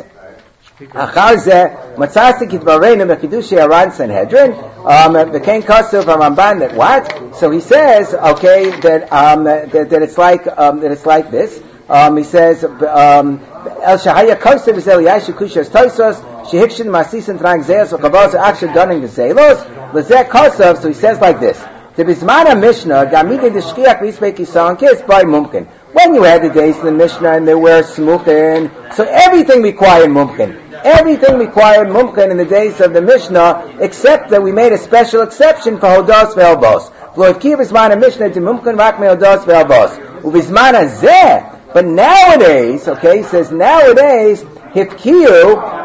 Achar zeh, matzasi kitvareinu mechidushei Haran Sanhedrin, um, the Kain Kasuv Ramban, that what? So he says, okay, that, um, that, that it's like, um, that it's like this. Um, he says, um, El Shahaya Kasuv is Eliyahu Kushas Tosos, Shehikshin Masisin Trang Zeos, V'chavos Aksha Dunning the Zelos, Lezeh Kasuv, so he says like this. The Bismana Mishnah, Gamide the Shkiach Risbei Kisan Kiss by Mumkin. When you had the days in the Mishnah and there were Smukin, so everything required Mumkin. Everything required Mumkin in the days of the Mishnah, except that we made a special exception for Hodos Ve'elbos. V'lo Kiv Bismana Mishnah to Mumkin Rak Me Hodos Ve'elbos. Ubismana Zeh. But nowadays, okay, he says nowadays, Hifkiyu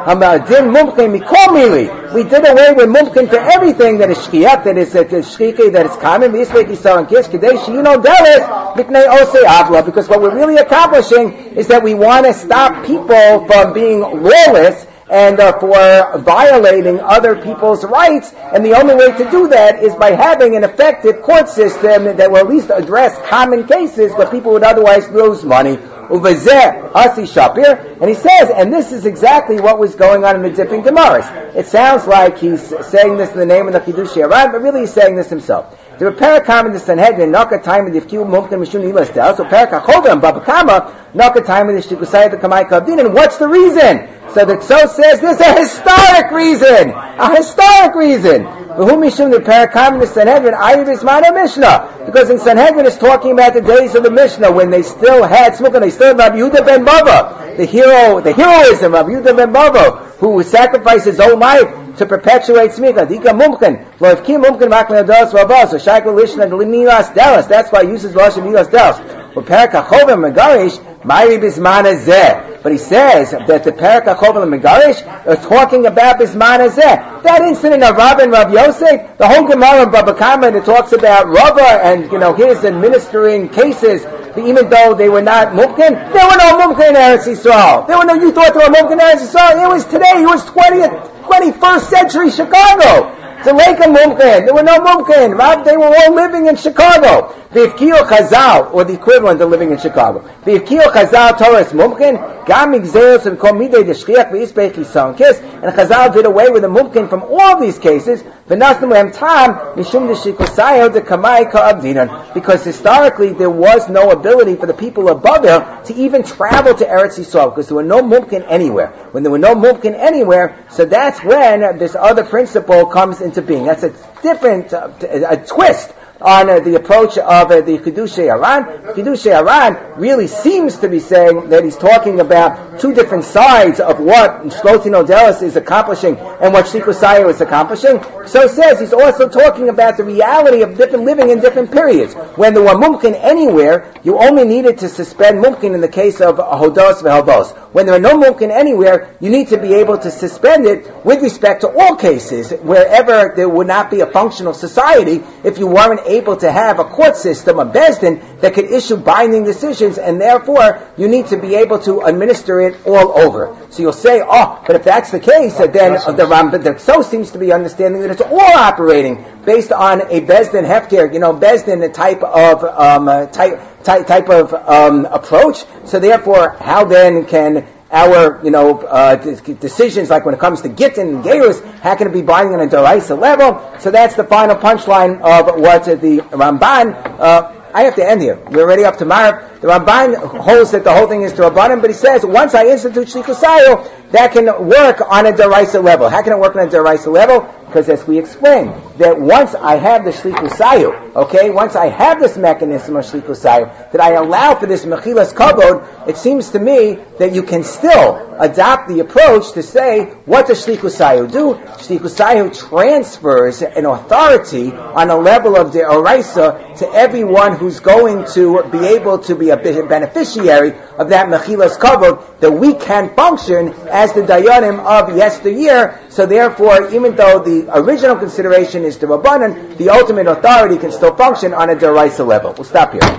Din mumkin mikol mili. We did away with mumkin for everything that is shkiyat, that is shkiki, that is common. V'yispek yisrael and kish kadesh yino delis miknei osei avla. Because what we're really accomplishing is that we want to stop people from being lawless and uh, for violating other people's rights, and the only way to do that is by having an effective court system that will at least address common cases where people would otherwise lose money. Uvazeh Asi Shapir, and he says, and this is exactly what was going on in the different Gemaras. It sounds like he's saying this in the name of the Chidushei Aran, but really he's saying this himself. There were parakam in the Sanhedrin, naka time in the Yifkiu Mumkin Mishun Ilas Del, so parakachovim Babakama, naka time in the Shtikusai the Kamai Kavdin, and what's the reason? So the Kso says there's a historic reason, a historic reason. Who Mishum the parakam in the Sanhedrin, Ayiv Ismana Mishnah, because in Sanhedrin it's talking about the days of the Mishnah when they still had smoking, they still had Rabbi Yehuda ben Bava, the hero, the heroism of Yehuda ben Bava, who sacrificed his own life to perpetuate smicha. Dika mumkin, lo ifkim mumkin makna dos vavos, or shaykul lishna limilas delas. That's why he uses lashon milas delas. Or perakachovim megarish, mayri bismana zeh. But he says that the perakachovim and megarish are talking about bismana zeh. That incident of Rav and Rav Yosef, the whole Gemara in Baba Kama that talks about Rava and you know his administering cases. Even though they were not mumkin, there were no mumkin in Eretz Yisrael. There were no, you thought there were mumkin in Eretz Yisrael. It was today, it was twentieth, twenty-first century Chicago. It's a lake of mumkin. There were no mumkin. They were all living in Chicago. V'ivkiyo Chazal, or the equivalent of living in Chicago. V'ivkiyo Chazal Torah's mumkin, gam igzeros and kol midei deshchiach v'yispech yisrael kiss, and Chazal did away with the mumkin from all these cases, v'nasnu lehem tam, mishum deshikusayo dekamai ka'abdinan, because historically there was no ability for the people of Babel to even travel to Eretz Yisrael, because there were no mumkin anywhere. When there were no mumkin anywhere, so that's when this other principle comes into being. That's a different, uh, a twist on uh, the approach of uh, the Chidushei Aran. Chidushei Aran really seems to be saying that he's talking about two different sides of what Shlotin Odelis is accomplishing and what Shikusayo is accomplishing. So it says he's also talking about the reality of different living in different periods. When there were mumkin anywhere, you only needed to suspend mumkin in the case of Hodos v'Halbos. When there are no mumkin anywhere, you need to be able to suspend it with respect to all cases, wherever there would not be a functional society, if you weren't able to have a court system, a bezdin, that could issue binding decisions, and therefore you need to be able to administer it all over. So you'll say, oh, but if that's the case, then the Rambam, the so seems to be understanding that it's all operating based on a bezdin hefker, you know, bezdin type of um, uh, type type type of um, approach. So therefore, how then can our, you know, uh, decisions, like when it comes to Gittin and Gerus, how can it be binding on a Doraisa level? So that's the final punchline of what uh, the Ramban, uh, I have to end here. We're already up to Marv. The Ramban holds that the whole thing is to Rabbanim, but he says, once I institute Shikusayo, that can work on a Doraisa level. How can it work on a Doraisa level? Because as we explained, that once I have the Shikusayo, okay, once I have this mechanism of Shikusayo, that I allow for this Mechilas Kavod, it seems to me that you can still adopt the approach to say, what does Shikusayo do? Shikusayo transfers an authority on a level of the Oraisa to everyone who's going to be able to be a beneficiary of that Mechilas Kavod, that we can function as the Dayanim of yesteryear. So therefore, even though the original consideration is the Rabbanan, the ultimate authority can still function on a Deraisa level. We'll stop here.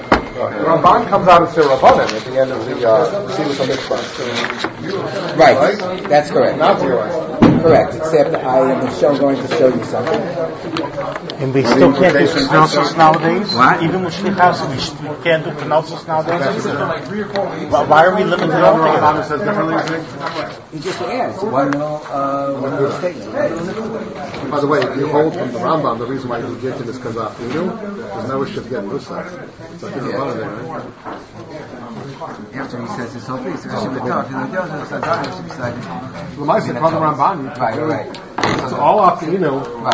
The Ramban comes out and says Rabbanan at the end of the uh, Silas HaMikvah. Right, that's correct. Not zero. Correct, except I am show, going to show you something. And we still can't do Knossos nowadays? What? Even with Shlichus, we still can't do Knossos nowadays? Why, why are we limiting the whole thing? Says differently. You just asked. One no, uh, one no statement. By the way, if you hold from the Rambam, the reason why you get to this Kazafinu, there's no should get Muslims. So I think yeah. there, right? After he says his whole piece, the Ramban, right, right. it's all up to you know.